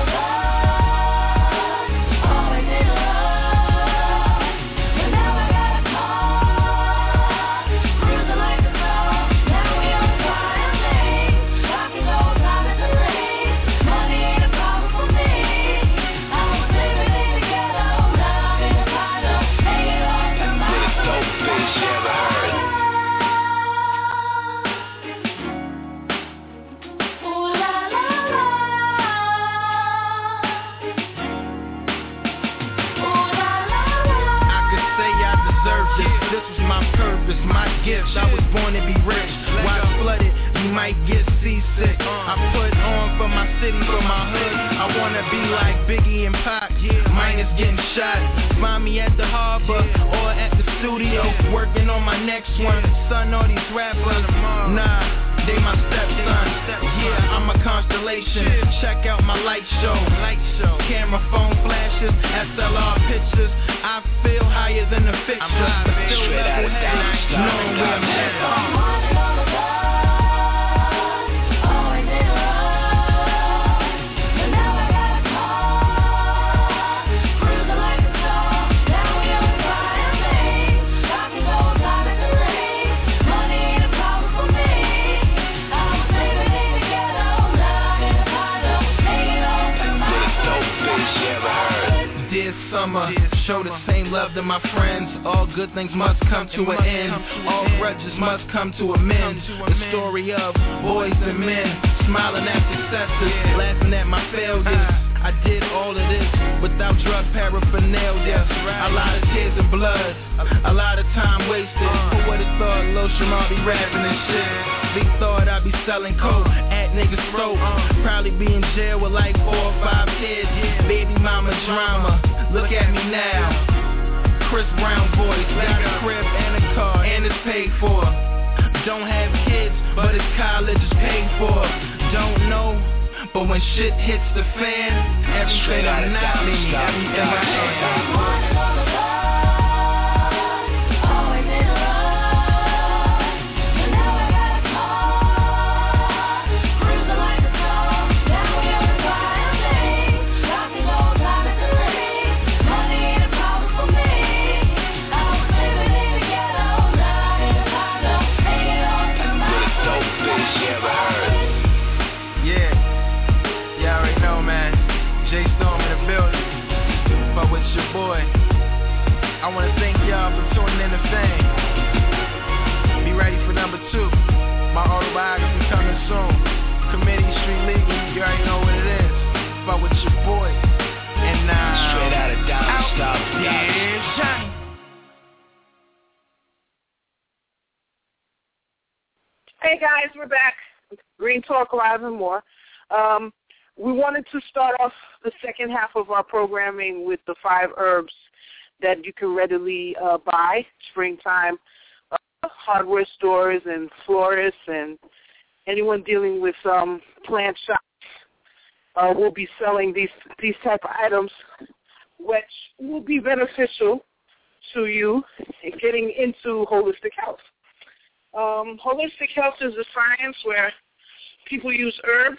Gifts. I was born to be rich. While flooded, you might get seasick. I put on for my city, for my hood. I wanna be like Biggie and Pac. Minus getting shot. Find me at the harbor or at the studio, working on my next one. Son, all these rappers, nah, they my stepson. Yeah, I'm a constellation. Check out my light show. Camera, phone flashes, S L R pictures. I feel higher than the fixture. I'm still level headed, knowing where I'm headed. Summer, show the same love to my friends. All good things must come to an end. All grudges must come to amends. The story of boys and men, smiling at successes, laughing at my failures. I did all of this without drug paraphernalia. A lot of tears and blood, a lot of time wasted. Who would've thought Lil Shamar be rapping and shit? They thought I'd be selling coke at niggas' throat. Probably be in jail with like four or five kids. Baby mama drama, look at me now. Chris Brown voice, got a crib and a car, and it's paid for. Don't have kids, but his college is paid for. Don't know, but when shit hits the fan, everything I'm not me, everything I am. Boy, I want to thank y'all for tuning in to Fame. Be ready for number two. My autobiography coming soon. Committee, Street Legal, you already know what it is. Fuck with your boy. And now, uh, straight out of Diamond Style Production. Yeah, Johnny. Hey guys, we're back. Green Talk Live and more. Um, we wanted to start off the second half of our programming with the five herbs that you can readily uh, buy, springtime uh, hardware stores and florists and anyone dealing with um, plant shops uh, will be selling these these type of items, which will be beneficial to you in getting into holistic health. Um, holistic health is a science where people use herbs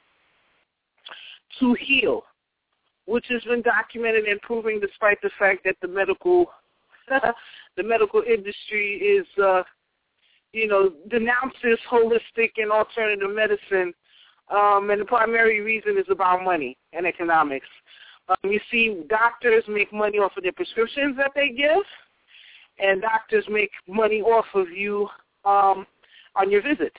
to heal, which has been documented and proven despite the fact that the medical the medical industry is, uh, you know, denounces holistic and alternative medicine, um, and the primary reason is about money and economics. Um, you see, doctors make money off of their prescriptions that they give, and doctors make money off of you um, on your visits.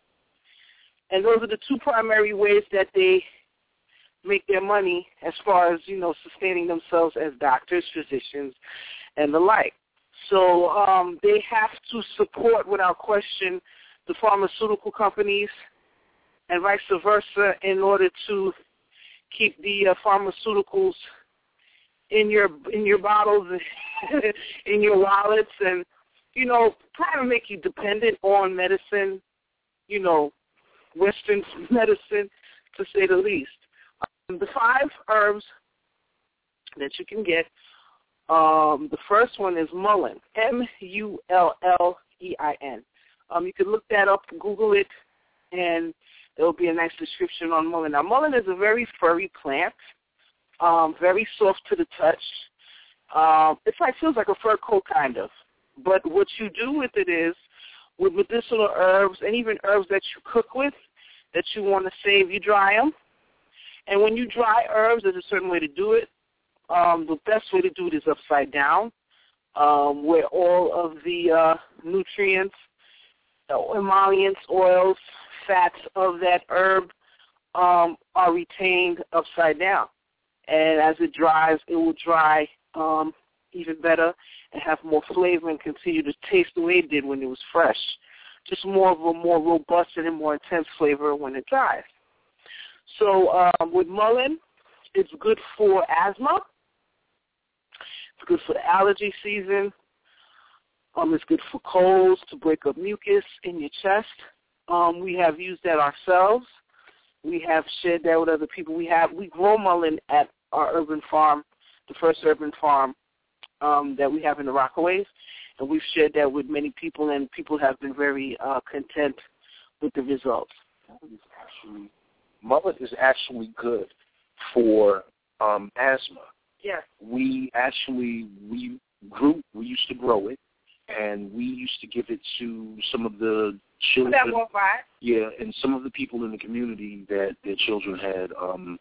And those are the two primary ways that they make their money as far as, you know, sustaining themselves as doctors, physicians, and the like. So um, they have to support, without question, the pharmaceutical companies and vice versa in order to keep the uh, pharmaceuticals in your in your bottles, in your wallets, and, you know, try to make you dependent on medicine, you know, Western medicine, to say the least. Um, the five herbs that you can get, um, the first one is mullein, M U L L E I N. Um, you can look that up, Google it, and there will be a nice description on mullein. Now, mullein is a very furry plant, um, very soft to the touch. Um, it's like feels like a fur coat, kind of. But what you do with it is, with medicinal herbs and even herbs that you cook with, that you want to save, you dry them. And when you dry herbs, there's a certain way to do it. Um, the best way to do it is upside down, um, where all of the uh, nutrients, uh, emollients, oils, fats of that herb um, are retained upside down. And as it dries, it will dry um, even better and have more flavor and continue to taste the way it did when it was fresh. Just more of a more robust and more intense flavor when it dries. So um, with mullein, it's good for asthma. It's good for the allergy season. Um, it's good for colds, to break up mucus in your chest. Um, we have used that ourselves. We have shared that with other people. We have we grow mullein at our urban farm, the first urban farm um, that we have in the Rockaways, and we've shared that with many people, and people have been very uh, content with the results. Actually, mullein is actually good for um, asthma. Yes. We actually we grew we used to grow it, and we used to give it to some of the children. That won't buy. Yeah, and some of the people in the community that their children had um,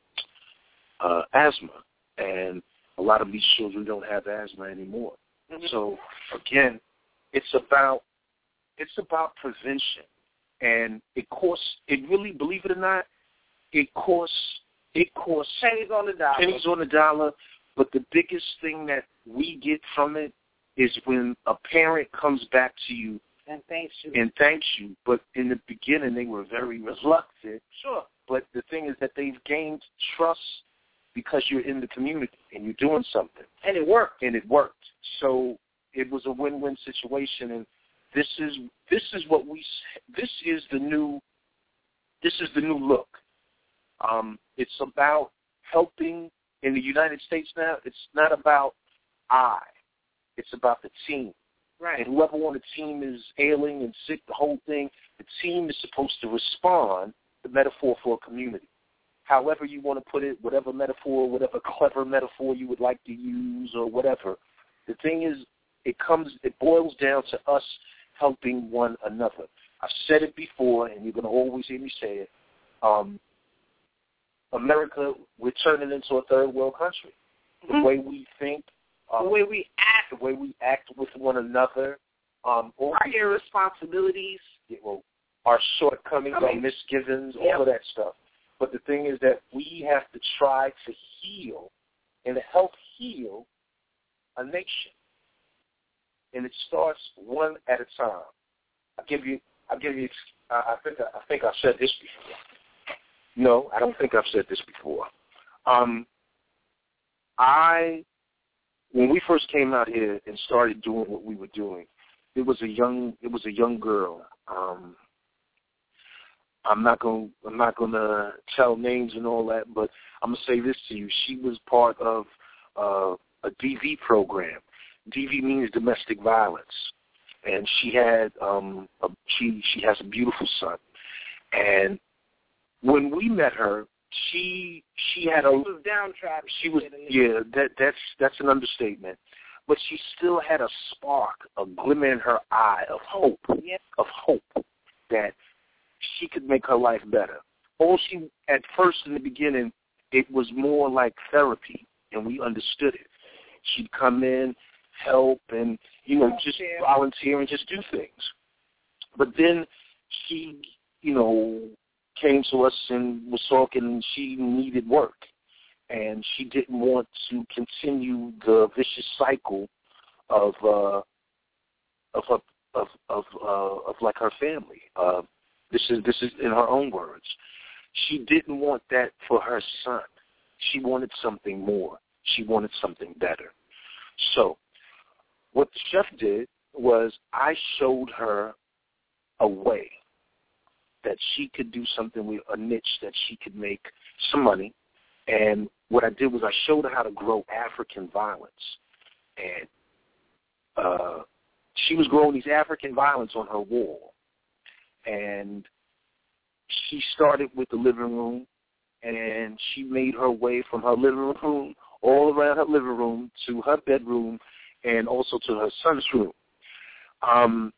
uh, asthma, and a lot of these children don't have asthma anymore. Mm-hmm. So again, it's about it's about prevention, and it costs. It really, believe it or not, it costs. It costs pennies on the dollar. Pennies on the dollar. But the biggest thing that we get from it is when a parent comes back to you and thanks you. And thanks you. But in the beginning, they were very reluctant. Sure. But the thing is that they've gained trust because you're in the community and you're doing something. And it worked. And it worked. So it was a win-win situation. And this is this is what we this is the new this is the new look. Um, it's about helping. In the United States now, it's not about I. It's about the team. Right. And whoever on the team is ailing and sick, the whole thing, the team is supposed to respond, the metaphor for a community. However you want to put it, whatever metaphor, whatever clever metaphor you would like to use or whatever, the thing is, it comes, it boils down to us helping one another. I've said it before, and you're going to always hear me say it. Um, America, we're turning into a third world country. The mm-hmm. way we think, um, the way we act, the way we act with one another, um, all our irresponsibilities, yeah, well, our shortcomings, I mean, our misgivings, yeah. all of that stuff. But the thing is that we have to try to heal and help heal a nation, and it starts one at a time. I give you, I give you. I think, I think I said this before. No, I don't think I've said this before. Um, I, when we first came out here and started doing what we were doing, it was a young, it was a young girl. Um, I'm not going, I'm not going to tell names and all that, but I'm gonna say this to you: she was part of uh, a D V program. D V means domestic violence, and she had, um, a, she she has a beautiful son, and when we met her, she she had a she was downtrodden. She was yeah. That that's that's an understatement. But she still had a spark, a glimmer in her eye of hope, yep. of hope that she could make her life better. All she at first in the beginning, it was more like therapy, and we understood it. She'd come in, help, and you know just volunteer and just do things. But then she, you know. came to us and was talking, and she needed work, and she didn't want to continue the vicious cycle of uh, of of of of, uh, of like her family. Uh, this is this is in her own words. She didn't want that for her son. She wanted something more. She wanted something better. So, what the chef did was I showed her a way that she could do something with a niche that she could make some money. And what I did was I showed her how to grow African violets. And uh, she was growing these African violets on her wall. And she started with the living room, and she made her way from her living room all around her living room to her bedroom and also to her son's room. Um,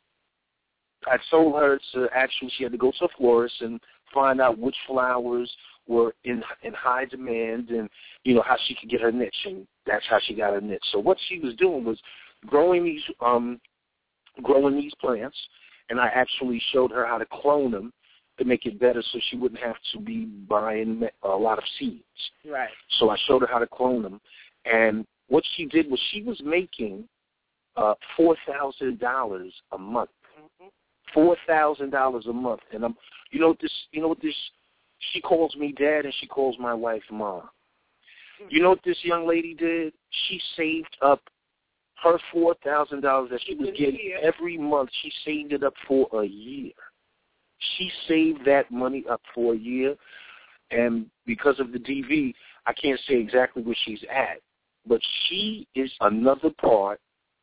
I told her to actually, she had to go to a florist and find out which flowers were in in high demand and, you know, how she could get her niche, and that's how she got her niche. So what she was doing was growing these um, growing these plants, and I actually showed her how to clone them to make it better so she wouldn't have to be buying a lot of seeds. Right. So I showed her how to clone them, and what she did was she was making uh, four thousand dollars a month. Mm-hmm. Four thousand dollars a month, and I'm, you know what this, you know what this. She calls me dad, and she calls my wife mom. You know what this young lady did? She saved up her four thousand dollars that she was getting every month. She saved it up for a year. She saved that money up for a year, and because of the D V, I can't say exactly where she's at, but she is another part.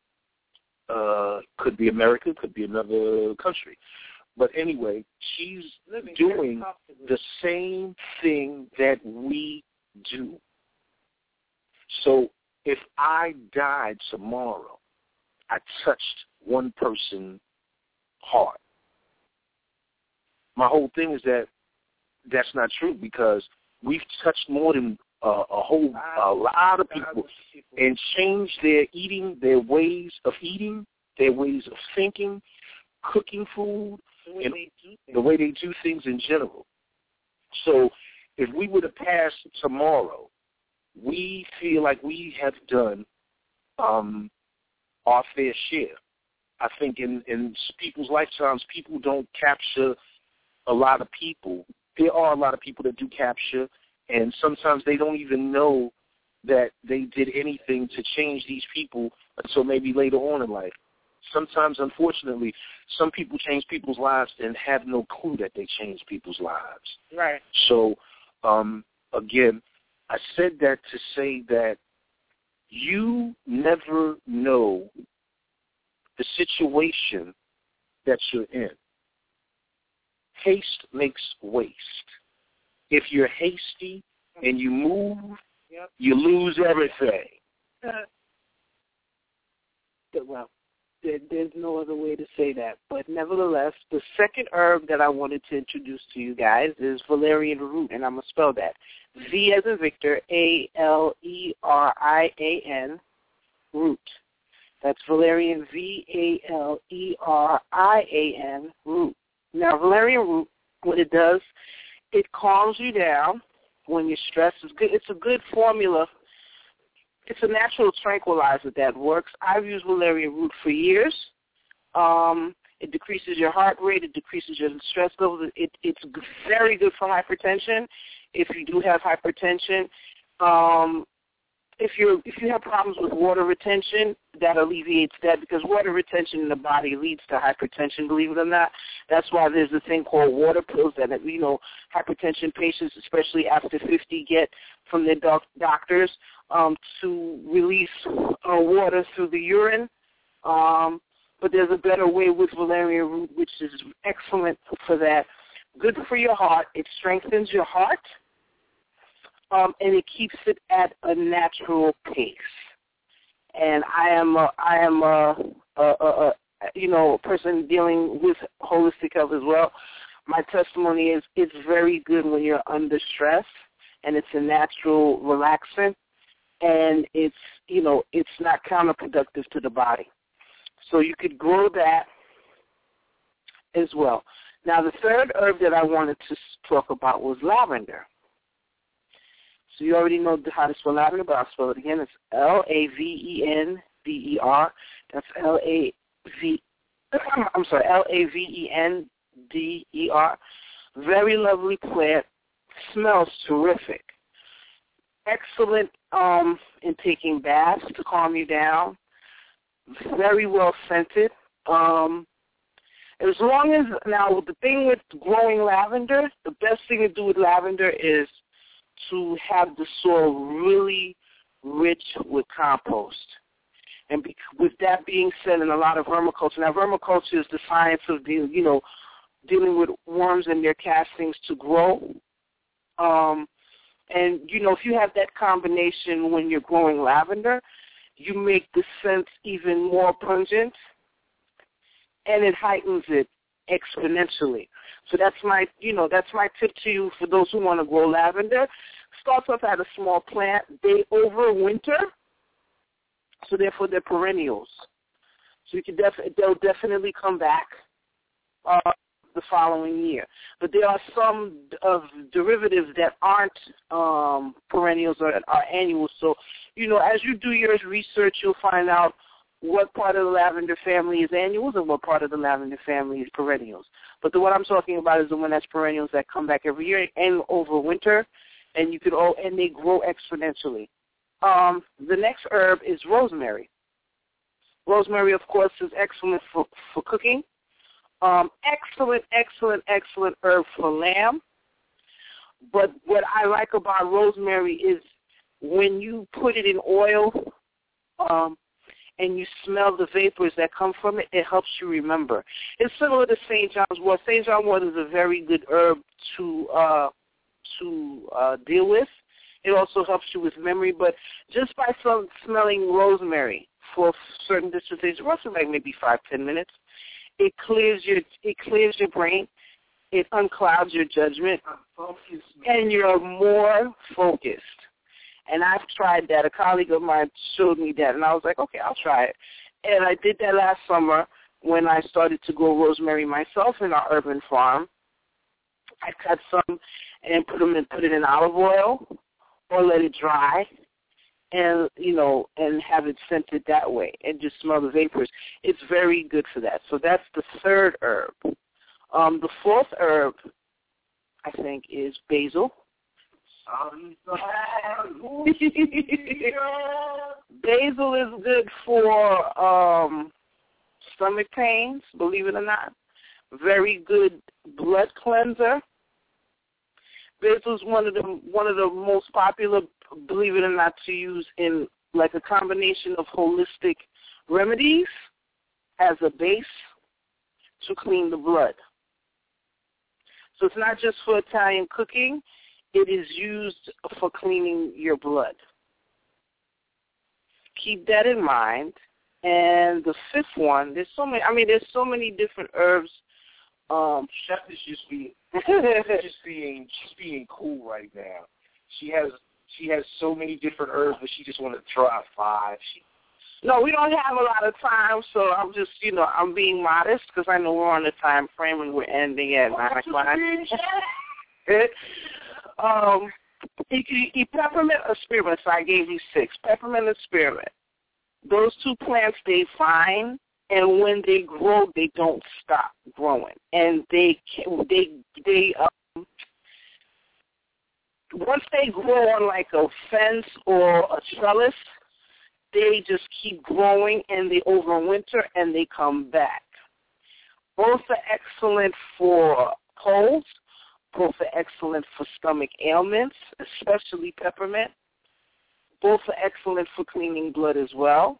Uh, could be America, could be another country. But anyway, she's Living doing the same thing that we do. So if I died tomorrow, I touched one person's heart. My whole thing is that that's not true, because we've touched more than uh, a whole a lot of people and changed their eating, their ways of eating, their ways of thinking, cooking food, the way, and they do things. the way they do things in general. So if we were to pass tomorrow, we feel like we have done um, our fair share. I think in, in people's lifetimes, people don't capture a lot of people. There are a lot of people that do capture, and sometimes they don't even know that they did anything to change these people until maybe later on in life. Sometimes, unfortunately, some people change people's lives and have no clue that they changed people's lives. Right. So, um, again, I said that to say that you never know the situation that you're in. Haste makes waste. If you're hasty and you move, yep. you lose everything. Uh, well, there, there's no other way to say that. But nevertheless, the second herb that I wanted to introduce to you guys is valerian root, and I'm going to spell that. V as in Victor, A L E R I A N, root. That's valerian, V A L E R I A N, root. Now, valerian root, what it does, it calms you down when you're stressed. It's good. It's a good formula. It's a natural tranquilizer that works. I've used valerian root for years. Um, It decreases your heart rate. It decreases your stress levels. It, it's very good for hypertension. If you do have hypertension, um, if you if you have problems with water retention, that alleviates that, because water retention in the body leads to hypertension. Believe it or not, that's why there's a thing called water pills that you know hypertension patients, especially after fifty, get from their doc- doctors um, to release uh, water through the urine. Um, but there's a better way with valerian root, which is excellent for that. Good for your heart. It strengthens your heart. Um, and it keeps it at a natural pace. And I am, a, I am a, a, a, a, you know, a person dealing with holistic health as well. My testimony is it's very good when you're under stress, and it's a natural relaxant, and it's, you know, it's not counterproductive to the body. So you could grow that as well. Now, the third herb that I wanted to talk about was lavender. So you already know how to spell lavender, but I'll spell it again. It's L A V E N D E R. That's L A V. I'm sorry, L A V E N D E R. Very lovely plant. Smells terrific. Excellent um, in taking baths to calm you down. Very well scented. Um, as long as now the thing with growing lavender, the best thing to do with lavender is to have the soil really rich with compost. And be, with that being said, in a lot of vermiculture, now vermiculture is the science of deal, you know, dealing with worms and their castings to grow. Um, and, you know, if you have that combination when you're growing lavender, you make the scent even more pungent, and it heightens it exponentially. So that's my, you know, that's my tip to you for those who want to grow lavender. Start off at a small plant. They overwinter, so therefore they're perennials. So you can def- they'll definitely come back uh, the following year. But there are some of derivatives that aren't um, perennials or are annuals. So, you know, as you do your research, you'll find out what part of the lavender family is annuals and what part of the lavender family is perennials. But the one I'm talking about is the one that's perennials that come back every year and over winter, and you could oh, and they grow exponentially. Um, the next herb is rosemary. Rosemary, of course, is excellent for, for cooking. Um, excellent, excellent, excellent herb for lamb. But what I like about rosemary is when you put it in oil, um, and you smell the vapors that come from it, it helps you remember. It's similar to Saint John's wort. Saint John's wort is a very good herb to uh, to uh, deal with. It also helps you with memory, but just by some smelling rosemary for certain distances, roughly like maybe five, ten minutes, it clears your it clears your brain. It unclouds your judgment, and you're more focused. And I've tried that. A colleague of mine showed me that, and I was like, okay, I'll try it. And I did that last summer when I started to grow rosemary myself in our urban farm. I cut some and put them in, put it in olive oil or let it dry, and you know, and have it scented that way, and just smell the vapors. It's very good for that. So that's the third herb. Um, the fourth herb, I think, is basil. Basil is good for um, stomach pains, believe it or not. Very good blood cleanser. Basil is one of the one of the most popular, believe it or not, to use in like a combination of holistic remedies as a base to clean the blood. So it's not just for Italian cooking. It is used for cleaning your blood. Keep that in mind. And the fifth one, there's so many. I mean, there's so many different herbs. Um, Chef is just being just being just being cool right now. She has she has so many different herbs, but she just wanted to try five. She, no, we don't have a lot of time, so I'm just, you know, I'm being modest because I know we're on the time frame and we're ending at nine o'clock. Um, you can eat peppermint or spearmint, so I gave you six. Peppermint and spearmint. Those two plants, they fine. And when they grow, they don't stop growing. And they they they um, once they grow on like a fence or a trellis, they just keep growing and they overwinter and they come back. Both are excellent for colds. Both are excellent for stomach ailments, especially peppermint. Both are excellent for cleaning blood as well,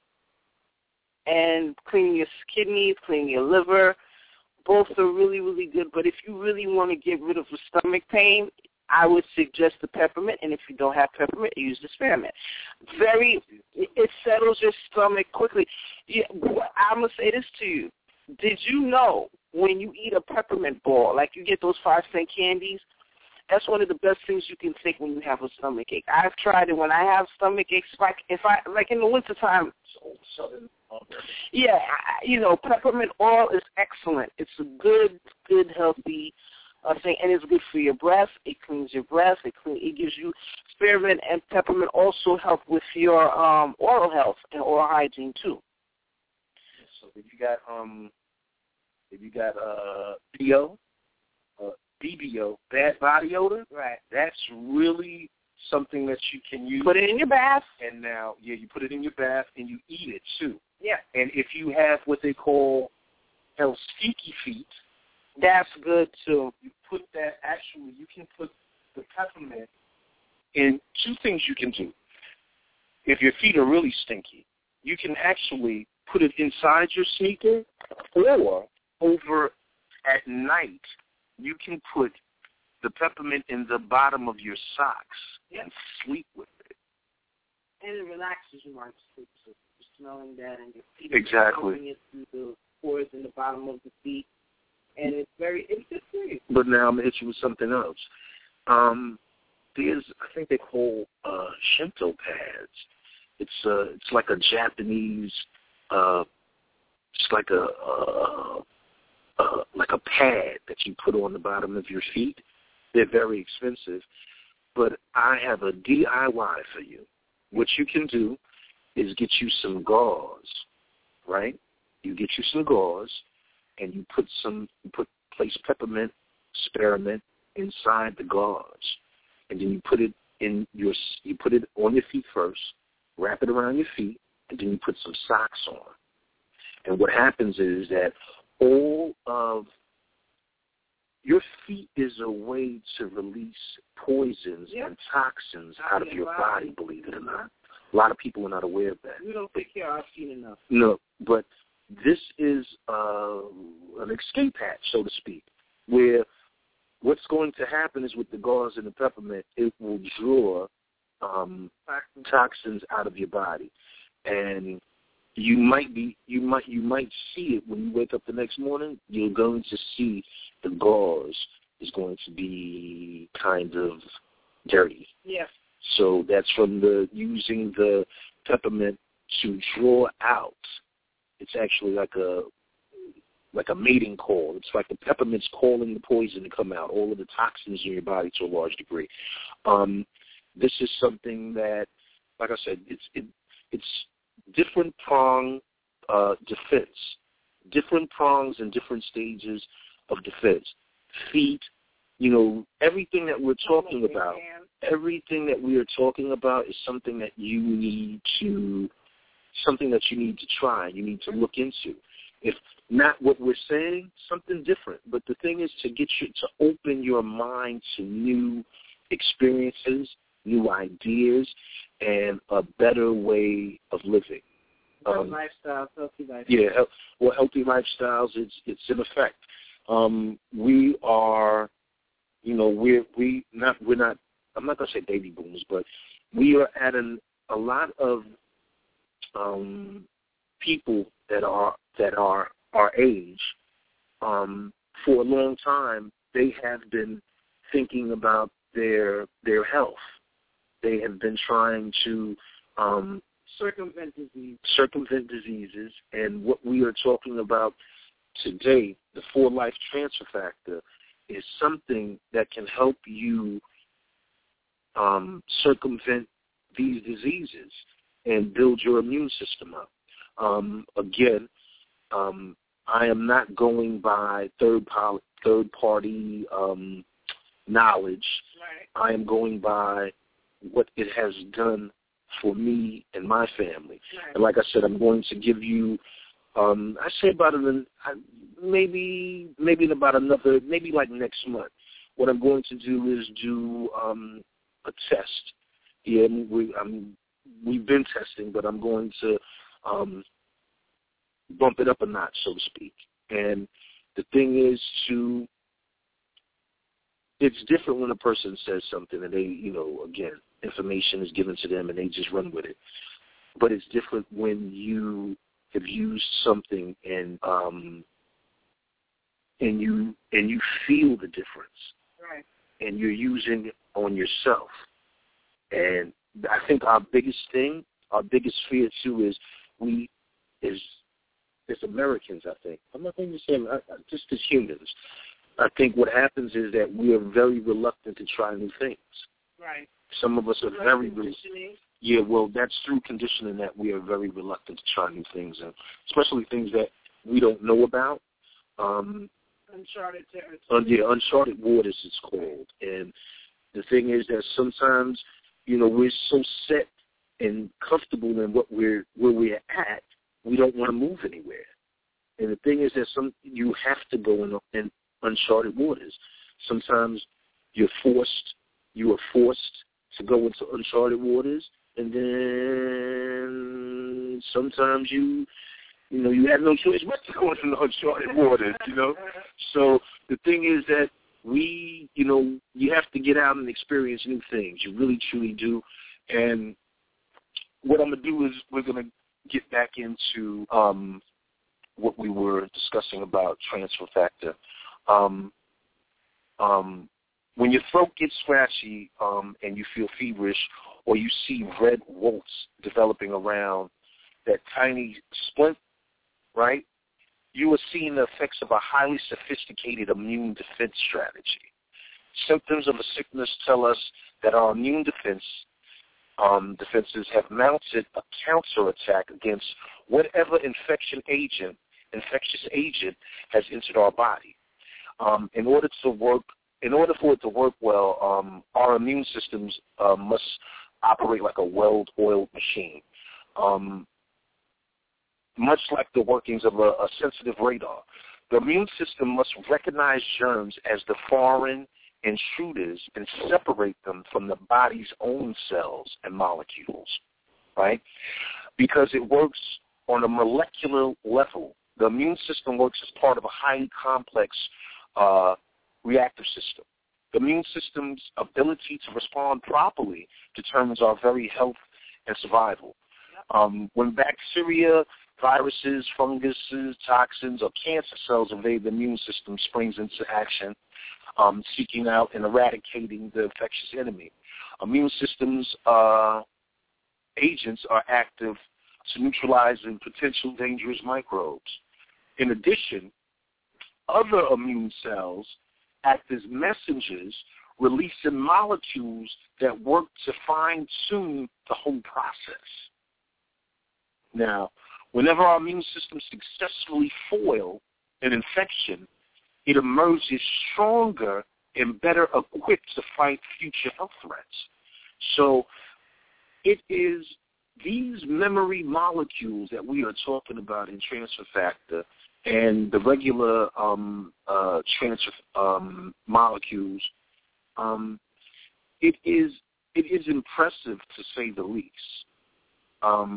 and cleaning your kidneys, cleaning your liver. Both are really, really good. But if you really want to get rid of the stomach pain, I would suggest the peppermint, and if you don't have peppermint, use the spearmint. Very, it settles your stomach quickly. Yeah, I'm going to say this to you. Did you know when you eat a peppermint ball, like you get those five-cent candies, that's one of the best things you can take when you have a stomach ache. I've tried it when I have stomach aches, like if I, like in the wintertime. Yeah, I, you know, peppermint oil is excellent. It's a good, good, healthy uh, thing, and it's good for your breath. It cleans your breath. It clean, it gives you spearmint and peppermint also help with your um, oral health and oral hygiene too. So if you got um, if you got uh, B O, uh, B B O, bad body odor, right? That's really something that you can use. Put it in your bath. And now, yeah, you put it in your bath and you eat it too. Yeah. And if you have what they call El Sticky Feet, that's good too. You put that, actually, you can put the peppermint in two things you can do. If your feet are really stinky, you can actually put it inside your sneaker, or over at night, you can put the peppermint in the bottom of your socks and sleep with it. And it relaxes you while you sleep, so you're smelling that and your feet exactly. are it through the pores in the bottom of the feet. And it's very, it's good for you. But now I'm going to hit you with something else. Um, there's, I think they call uh, Shinto pads. It's uh, it's like a Japanese, uh, it's like a, uh, uh, like a pad that you put on the bottom of your feet. They're very expensive, but I have a D I Y for you. What you can do is get you some gauze, right? You get you some gauze, and you put some, you put place peppermint, spearmint inside the gauze, and then you put it in your, you put it on your feet first, wrap it around your feet, and then you put some socks on. And what happens is that all of your feet is a way to release poisons yep. and toxins out of your body, believe it or not. A lot of people are not aware of that. We don't take care of our feet enough. No, but this is uh, an escape hatch, so to speak, where what's going to happen is with the gauze and the peppermint, it will draw um, toxins out of your body. And you might be, you might, you might see it when you wake up the next morning. You're going to see the gauze is going to be kind of dirty. Yes. So that's from the using the peppermint to draw out. It's actually like a like a mating call. It's like the peppermint's calling the poison to come out, all of the toxins in your body to a large degree. Um, this is something that, like I said, it's it, it's different prong uh, defense, different prongs and different stages of defense. Feet, you know, everything that we're talking about, everything that we are talking about is something that you need to, something that you need to try, you need to look into. If not what we're saying, something different. But the thing is to get you to open your mind to new experiences, new ideas, and a better way of living. Um, lifestyles, healthy lifestyles. Yeah, well, healthy lifestyles, it's it's in effect. Um, we are, you know, we're we not we're not. I'm not gonna say baby boomers, but we are at an, a lot of um, people that are that are our age. Um, for a long time, they have been thinking about their their health. They have been trying to um, circumvent disease. circumvent diseases, and what we are talking about today, the four life transfer factor, is something that can help you um, circumvent these diseases and build your immune system up. Um, again, um, I am not going by third pol- third party um, knowledge. Right. I am going by what it has done for me and my family. Right. And like I said, I'm going to give you, um, I say about an, maybe maybe in about another, maybe like next month. What I'm going to do is do um, a test. Yeah, we, I'm, we've been testing, but I'm going to um, bump it up a notch, so to speak. And the thing is to, it's different when a person says something and they, you know, again, information is given to them and they just run with it. But it's different when you have used something and um, and you and you feel the difference. Right. And you're using it on yourself. And I think our biggest thing, our biggest fear too, is we, is as Americans, I think. I'm not going to say I, I, just as humans. I think what happens is that we are very reluctant to try new things. Right. Some of us are Like very conditioning. Yeah, well, that's through conditioning that we are very reluctant to try new things, and especially things that we don't know about. Um, Uncharted territory. Uh, yeah, uncharted waters it's called. And the thing is that sometimes, you know, we're so set and comfortable in what we're where we're at, we don't want to move anywhere. And the thing is that some you have to go in, in uncharted waters. Sometimes you're forced, you are forced to go into uncharted waters, and then sometimes you, you know, you have no choice but to go into uncharted waters, you know. So the thing is that we, you know, you have to get out and experience new things. You really, truly do. And what I'm going to do is we're going to get back into um, what we were discussing about transfer factor. Um, um, when your throat gets scratchy um, and you feel feverish, or you see red welts developing around that tiny splint, right, you are seeing the effects of a highly sophisticated immune defense strategy. Symptoms of a sickness tell us that our immune defense um, defenses have mounted a counterattack against whatever infection agent, infectious agent has entered our body. Um, in order to work, in order for it to work well, um, our immune systems uh, must operate like a well-oiled machine. Um, much like the workings of a, a sensitive radar. The immune system must recognize germs as the foreign intruders and separate them from the body's own cells and molecules, right? Because it works on a molecular level. The immune system works as part of a highly complex uh, reactive system. The immune system's ability to respond properly determines our very health and survival. Um, when bacteria, viruses, funguses, toxins, or cancer cells invade the immune system, springs into action, um, seeking out and eradicating the infectious enemy. Immune systems uh, agents are active to neutralize potential dangerous microbes. In addition, other immune cells act as messengers, releasing molecules that work to fine-tune the whole process. Now, whenever our immune system successfully foil an infection, it emerges stronger and better equipped to fight future health threats. So it is these memory molecules that we are talking about in transfer factor and the regular um, uh, transfer um, molecules, um, it is it is impressive to say the least. Um,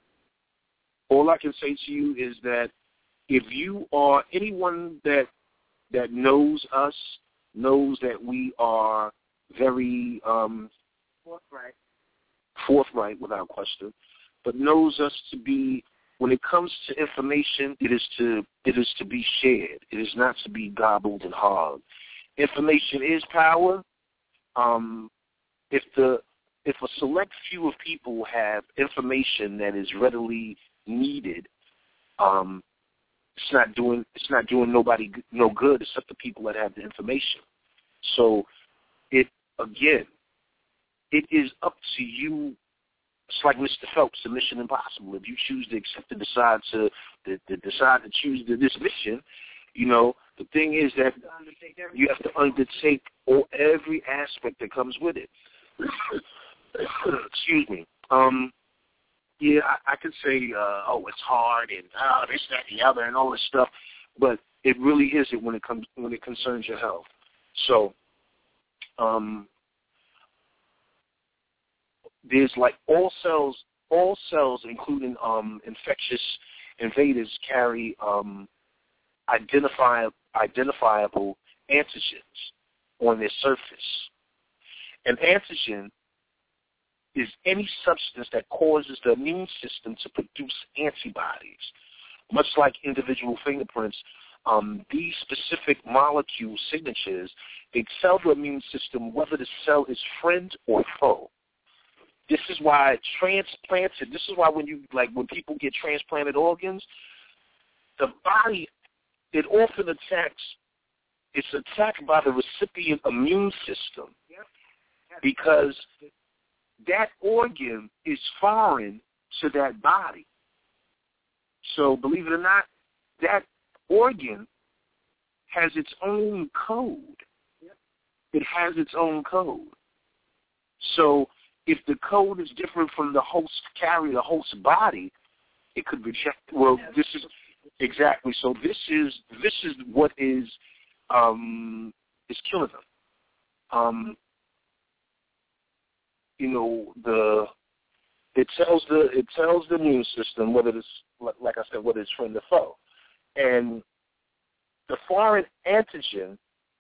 all I can say to you is that if you are anyone that that knows us, knows that we are very um, forthright, forthright without question, but knows us to be, when it comes to information, it is to it is to be shared. It is not to be gobbled and hogged. Information is power. Um, if the if a select few of people have information that is readily needed, um, it's not doing it's not doing nobody no good except the people that have the information. So, it again, it is up to you, it's like Mister Phelps in Mission Impossible. If you choose to accept and decide to, to, to decide to choose the, this mission, you know, the thing is that you have to undertake all, every aspect that comes with it. Excuse me. Um, yeah, I, I could say, uh, oh, it's hard and oh, this, that, and the other, and all this stuff, but it really isn't when it comes when it concerns your health. So, um, there's like all cells, all cells, including um, infectious invaders, carry um, identify, identifiable antigens on their surface. An antigen is any substance that causes the immune system to produce antibodies. Much like individual fingerprints, um, these specific molecule signatures, they tell the immune system whether the cell is friend or foe. This is why transplanted, this is why when you, like when people get transplanted organs, the body, it often attacks, it's attacked by the recipient immune system because that organ is foreign to that body. So believe it or not, that organ has its own code. It has its own code. So if the code is different from the host carrier, the host body, it could reject. Well, this is exactly. So this is this is what is um, is killing them. Um, you know, the it tells the it tells the immune system whether it's, like I said, whether it's friend or foe, and the foreign antigen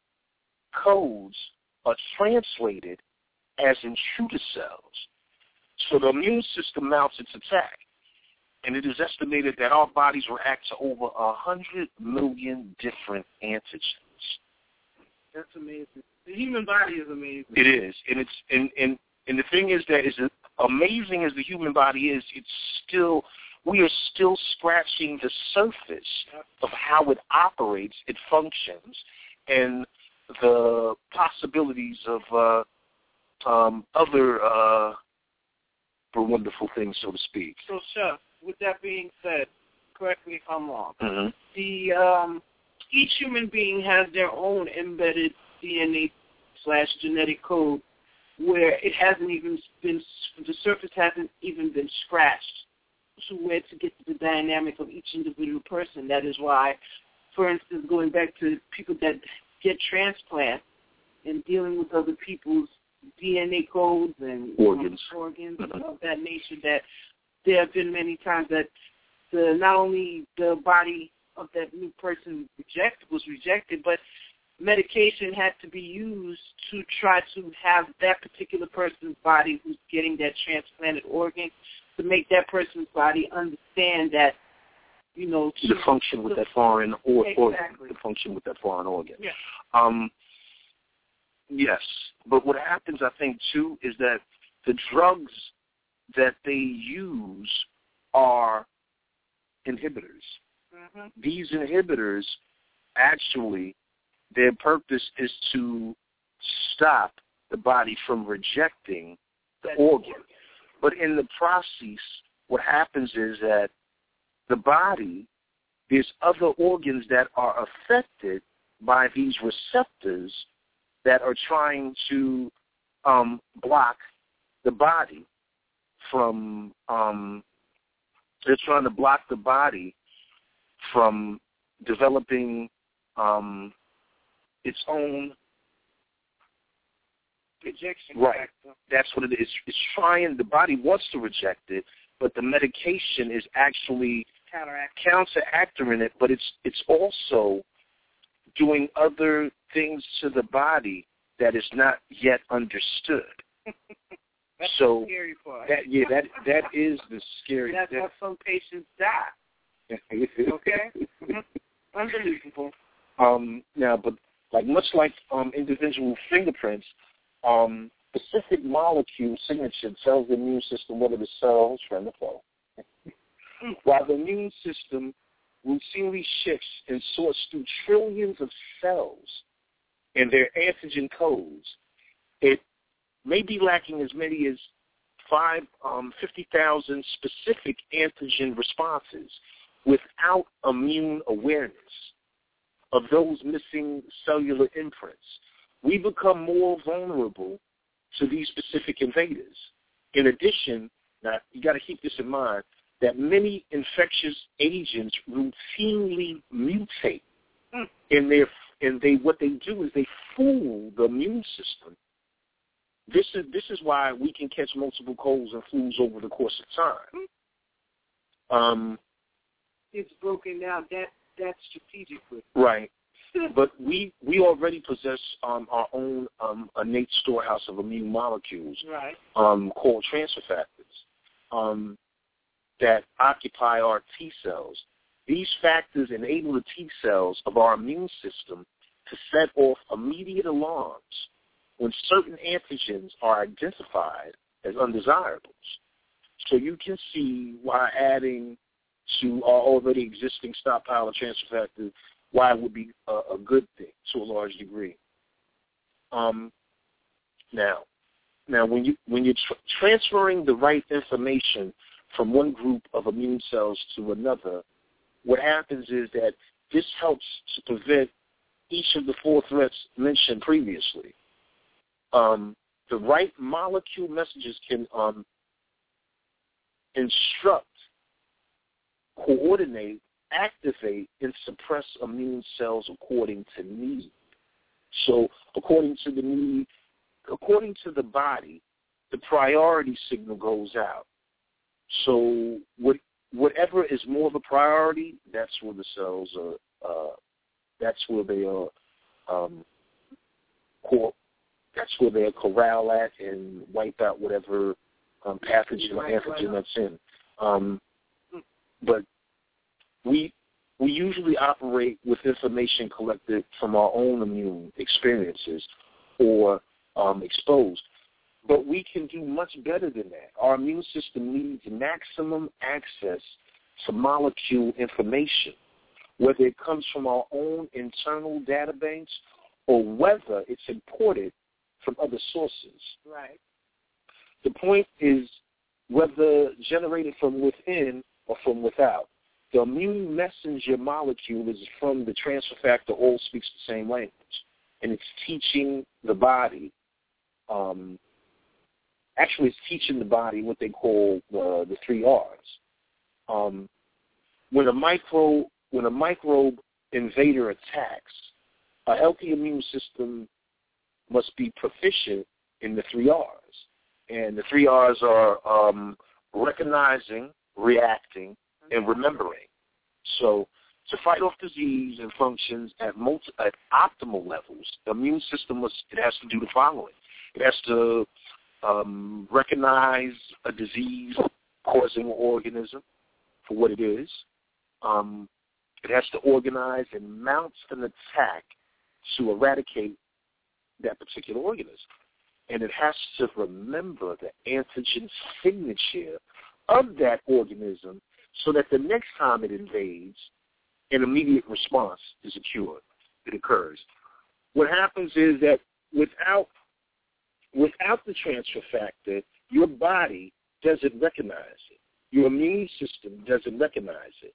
codes are translated as intruder cells. So the immune system mounts its attack, and it is estimated that our bodies react to over a hundred million different antigens. That's amazing. The human body is amazing. It is, and it's and and, and the thing is that is amazing as the human body is, it's still we are still scratching the surface of how it operates, it functions, and the possibilities of uh, um, other uh, wonderful things, so to speak. So, Chef, with that being said, correct me if I'm wrong. Mm-hmm. The um, each human being has their own embedded D N A slash genetic code, where it hasn't even been, the surface hasn't even been scratched to where to get to the dynamic of each individual person. That is why, for instance, going back to people that get transplants and dealing with other people's D N A codes and organs, organs mm-hmm. of that nature, that there have been many times that the not only the body of that new person rejected was rejected, but medication had to be used to try to have that particular person's body who's getting that transplanted organ to make that person's body understand that, you know, to, to function with to, that foreign or, exactly. organ, to function with that foreign organ. Yeah. Um, yes, but what happens, I think, too, is that the drugs that they use are inhibitors. Mm-hmm. These inhibitors, actually, their purpose is to stop the body from rejecting the That's organ. But in the process, what happens is that the body, there's other organs that are affected by these receptors that are trying to um, block the body from, um, they're trying to block the body from developing um, its own rejection. Right. That's what it is. It's trying, the body wants to reject it, but the medication is actually Counteract. counteracting it, but it's it's also doing other things to the body that is not yet understood. That's so the scary part. That, yeah, that that is the scary. That's that, why some patients die. Okay? Unbelievable. Um, now, but like much like um, individual fingerprints, um, specific molecule signature tells the immune system whether the cell is friend or foe. While the immune system routinely shifts and sorts through trillions of cells and their antigen codes, it may be lacking as many as five, um, fifty thousand specific antigen responses without immune awareness of those missing cellular imprints. We become more vulnerable to these specific invaders. In addition, now you got to keep this in mind, that many infectious agents routinely mutate mm. in their, and they what they do is they fool the immune system. This is this is why we can catch multiple colds and flus over the course of time. Um, it's broken down that that strategically. Right. But we we already possess um, our own um, innate storehouse of immune molecules, right. um, called transfer factors, um, that occupy our T cells. These factors enable the T cells of our immune system to set off immediate alarms when certain antigens are identified as undesirables. So you can see why adding to our already existing stockpile of transfer factors, why it would be a, a good thing to a large degree. Um, now, now when you when you're tr- transferring the right information from one group of immune cells to another, what happens is that this helps to prevent each of the four threats mentioned previously. Um, the right molecule messages can um, instruct, coordinate, activate, and suppress immune cells according to need. So according to the need, according to the body, the priority signal goes out. So what, whatever is more of a priority, that's where the cells are, uh, that's where they are, um, core, that's where they corral at and wipe out whatever um, pathogen or antigen that's in. Um, but we we usually operate with information collected from our own immune experiences or um, exposed. But we can do much better than that. Our immune system needs maximum access to molecule information, whether it comes from our own internal databanks or whether it's imported from other sources. Right. The point is whether generated from within or from without. The immune messenger molecule is from the transfer factor, all speaks the same language, and it's teaching the body, um, actually it's teaching the body what they call uh, the three R's. Um, when a micro, when a microbe invader attacks, a healthy immune system must be proficient in the three R's. And the three R's are um, recognizing, reacting, and remembering. So to fight off disease and functions at, multi, at optimal levels, the immune system must, it has to do the following. It has to um, recognize a disease-causing organism for what it is. Um, it has to organize and mount an attack to eradicate that particular organism. And it has to remember the antigen signature of that organism so that the next time it invades, an immediate response is occurred. It occurs. What happens is that without without the transfer factor, your body doesn't recognize it. Your immune system doesn't recognize it.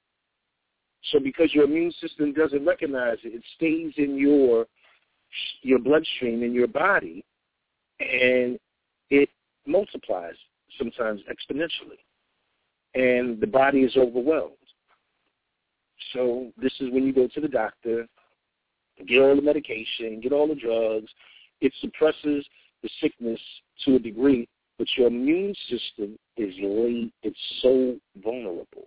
So because your immune system doesn't recognize it, it stays in your your bloodstream in your body, and it multiplies sometimes exponentially. And the body is overwhelmed. So this is when you go to the doctor, get all the medication, get all the drugs. It suppresses the sickness to a degree, but your immune system is late. It's so vulnerable.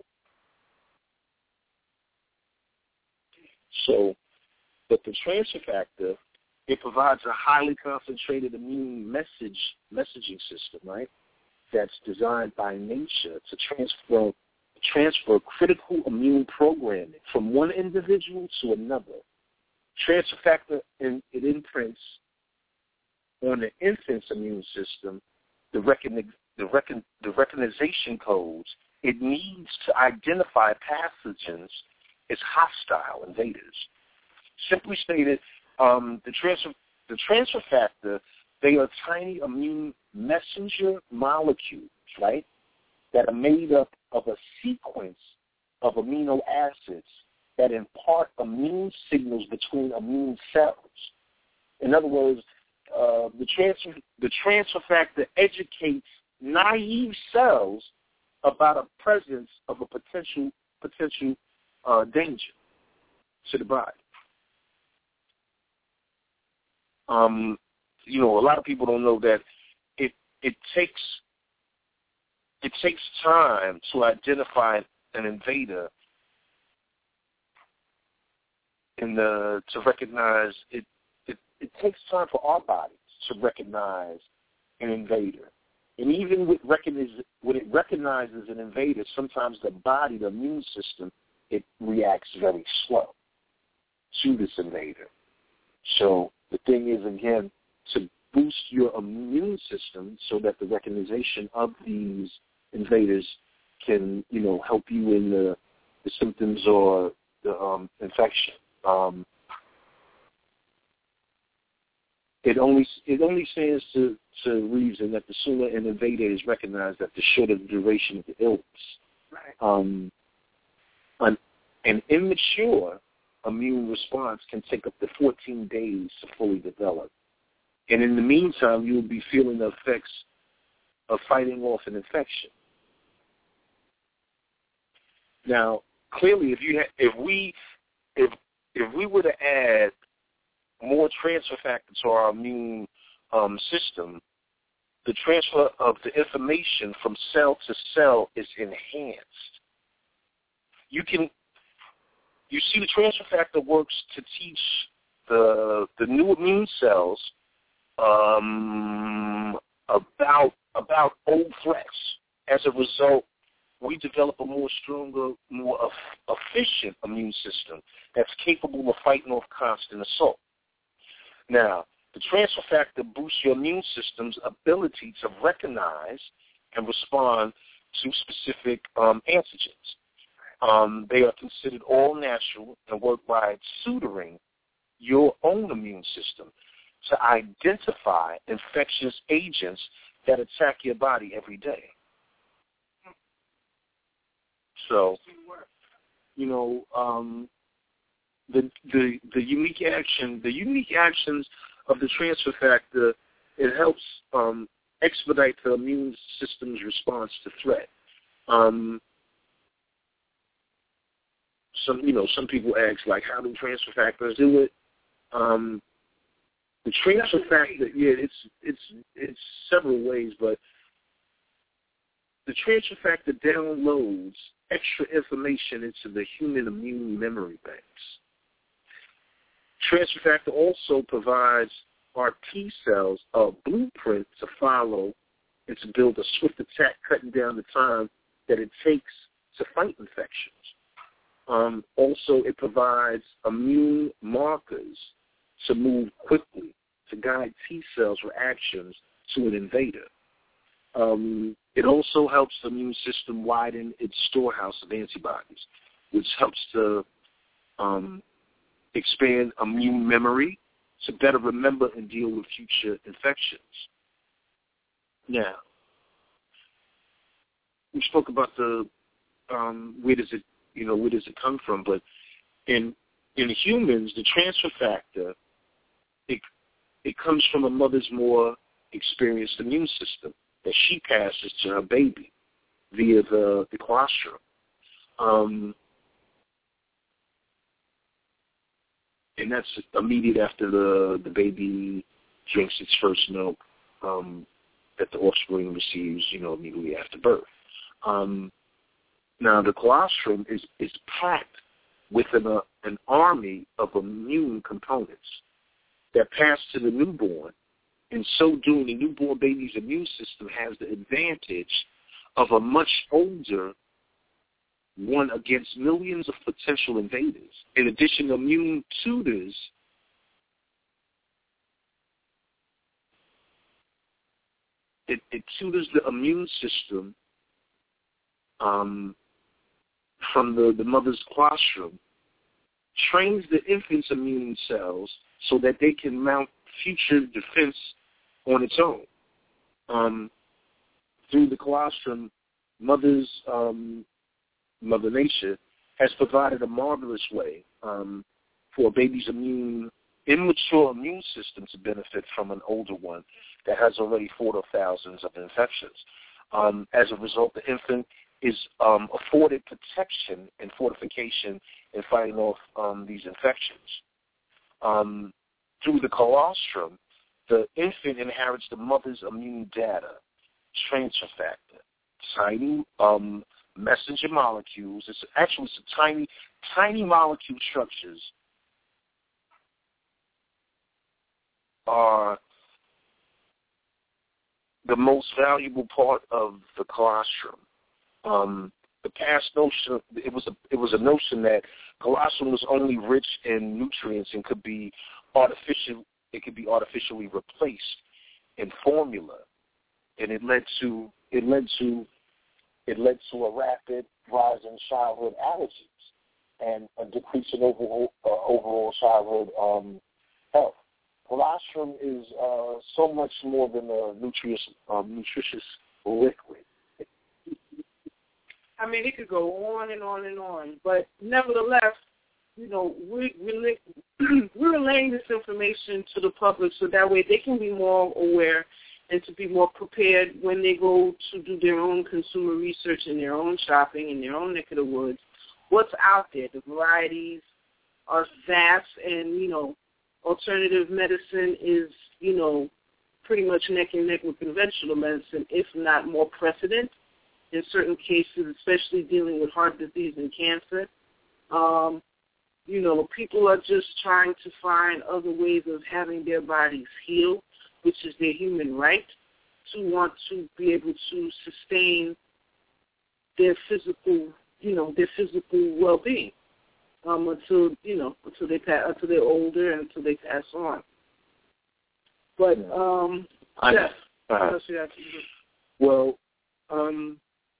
So, but the transfer factor, it provides a highly concentrated immune message messaging system, right? That's designed by nature to transfer transfer critical immune programming from one individual to another. Transfer factor, in, it imprints on the infant's immune system the, recogni- the, recon- the recognition codes it needs to identify pathogens as hostile invaders. Simply stated, um, the transfer the transfer factor They are tiny immune messenger molecules, right, that are made up of a sequence of amino acids that impart immune signals between immune cells. In other words, uh, the transfer the transfer factor educates naive cells about a presence of a potential potential uh, danger to the body. Um, you know, a lot of people don't know that it it takes it takes time to identify an invader and uh, to recognize it, it. It takes time for our bodies to recognize an invader. And even with recognize, when it recognizes an invader, sometimes the body, the immune system, it reacts very slow to this invader. So the thing is, again, to boost your immune system so that the recognition of these invaders can, you know, help you in the, the symptoms or the um, infection. Um, it only it only stands to, to reason that the sooner an invader is recognized, that the shorter the duration of the illness. Right. Um, an, an immature immune response can take up to fourteen days to fully develop. And in the meantime, you will be feeling the effects of fighting off an infection. Now, clearly, if you ha- if we if if we were to add more transfer factor to our immune um, system, the transfer of the information from cell to cell is enhanced. You can, you see, the transfer factor works to teach the the new immune cells um, about about old threats. As a result, we develop a more stronger, more e- efficient immune system that's capable of fighting off constant assault. Now, the transfer factor boosts your immune system's ability to recognize and respond to specific um, antigens. Um, they are considered all natural and work by tutoring your own immune system to identify infectious agents that attack your body every day. So, you know, um, the the the unique action, the unique actions of the transfer factor, it helps um, expedite the immune system's response to threat. Um, some, you know, some people ask, like, how do transfer factors do it? Um, the transfer factor, yeah, it's it's it's several ways, but the transfer factor downloads extra information into the human immune memory banks. Transfer factor also provides our T cells a blueprint to follow and to build a swift attack, cutting down the time that it takes to fight infections. Um, also, it provides immune markers to move quickly to guide T cells' reactions to an invader. Um, it also helps the immune system widen its storehouse of antibodies, which helps to um, expand immune memory to better remember and deal with future infections. Now, we spoke about the um, where does it, you know, where does it come from? But in in humans, the transfer factor, it it comes from a mother's more experienced immune system that she passes to her baby via the, the colostrum. Um, and that's immediate after the, the baby drinks its first milk um, that the offspring receives, you know, immediately after birth. Um, now, the colostrum is, is packed with an, uh, an army of immune components that pass to the newborn. In so doing, the newborn baby's immune system has the advantage of a much older one against millions of potential invaders. In addition, immune tutors it, it tutors the immune system um, from the, the mother's colostrum, trains the infant's immune cells so that they can mount future defense on its own. Um, through the colostrum, Mother's um, Mother Nature has provided a marvelous way um, for a baby's immune, immature immune system to benefit from an older one that has already fought off thousands of infections. Um, as a result, the infant is um, afforded protection and fortification in fighting off um, these infections. Um, through the colostrum, the infant inherits the mother's immune data, transfer factor, tiny um, messenger molecules. It's actually some tiny, tiny molecule structures are the most valuable part of the colostrum. Um, the past notion, it was a it was a notion that colostrum was only rich in nutrients and could be artificial. It could be artificially replaced in formula, and it led to it led to it led to a rapid rise in childhood allergies and a decrease in overall uh, overall childhood um, health. Colostrum is uh, so much more than a nutritious um, nutritious liquid. I mean, it could go on and on and on, but nevertheless, you know, we, we, we're relaying this information to the public so that way they can be more aware and to be more prepared when they go to do their own consumer research and their own shopping in their own neck of the woods. What's out there? The varieties are vast, and, you know, alternative medicine is, you know, pretty much neck and neck with conventional medicine, if not more precedent in certain cases, especially dealing with heart disease and cancer. Um, you know, people are just trying to find other ways of having their bodies heal, which is their human right, to want to be able to sustain their physical, you know, their physical well-being um, until, you know, until they pass, until they're older and until they pass on. But, um, I, Jeff, uh, what else you have to do? Well, um,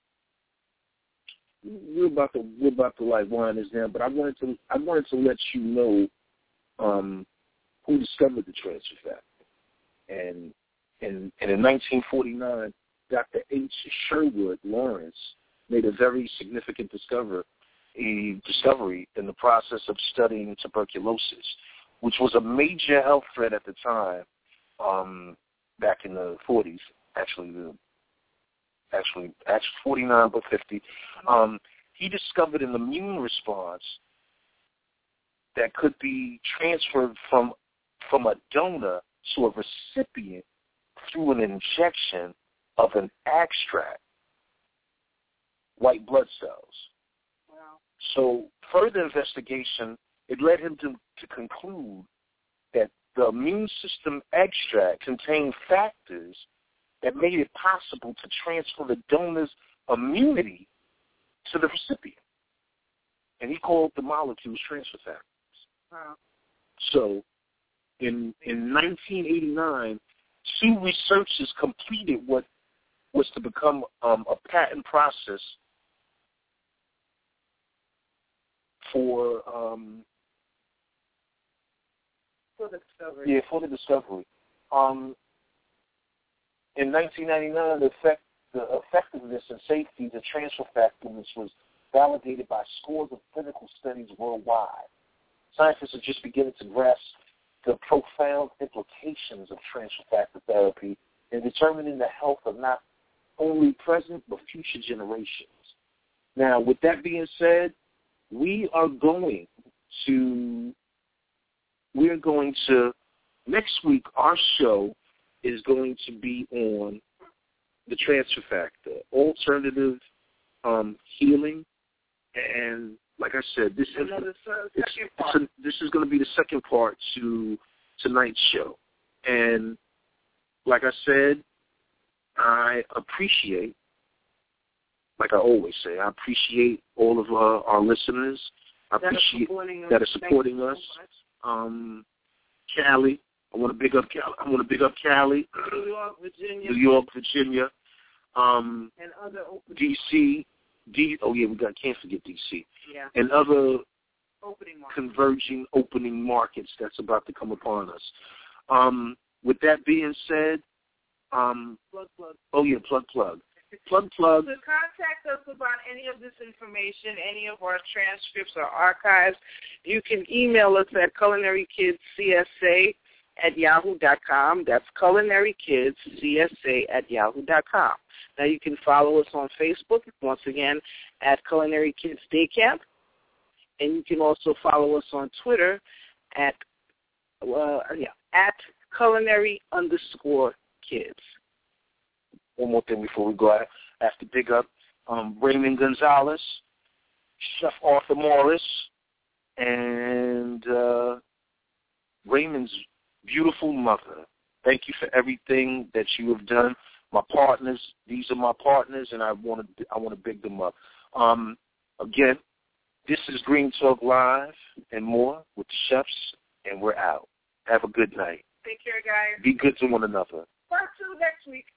we're about to we're about to like wind this down, but I wanted to I wanted to let you know um, who discovered the transfer factor, and and and in nineteen forty-nine, Doctor H. Sherwood Lawrence made a very significant discover a discovery in the process of studying tuberculosis, which was a major health threat at the time, um, back in the forties. Actually, the Actually, actually forty-nine but fifty, um, he discovered an immune response that could be transferred from from a donor to a recipient through an injection of an extract, white blood cells. Wow. So further investigation, it led him to, to conclude that the immune system extract contained factors that made it possible to transfer the donor's immunity to the recipient. And he called the molecules transfer factors. Wow. So in in nineteen eighty-nine, two researchers completed what was to become um, a patent process for um, For the discovery. yeah for the discovery. Um, In nineteen ninety-nine, the, effect, the effectiveness and safety of the transfer factor was validated by scores of clinical studies worldwide. Scientists are just beginning to grasp the profound implications of transfer factor therapy in determining the health of not only present but future generations. Now, with that being said, we are going to, we are going to, next week, our show is going to be on the transfer factor, alternative um, healing, and like I said, this is it's, it's a, this is going to be the second part to tonight's show. And like I said, I appreciate, like I always say, I appreciate all of uh, our listeners. I that appreciate are that are supporting us. So um, Callie. I want to big up Cali. I want to big up Cali, New York, Virginia, New York, Virginia, um, and other open D C, D. Oh yeah, we got can't forget D C. Yeah. And other opening markets. converging opening markets that's about to come upon us. Um, with that being said, Um, plug, plug. Oh, yeah, plug, plug. Plug, plug. To contact us about any of this information, any of our transcripts or archives, you can email us at culinarykidscsa at yahoo dot com. That's culinarykidscsa at yahoo dot com. Now, you can follow us on Facebook, once again, at Culinary Kids Day Camp. And you can also follow us on Twitter at, uh, yeah, at culinary underscore kids. One more thing before we go. I have to big up um, Raymond Gonzalez, Chef Arthur Morris, and uh, Raymond's beautiful mother. Thank you for everything that you have done. My partners, these are my partners, and I want to I want to big them up. Um, again, this is Green Talk Live and more with the chefs, and we're out. Have a good night. Take care, guys. Be good to one another. Part two next week.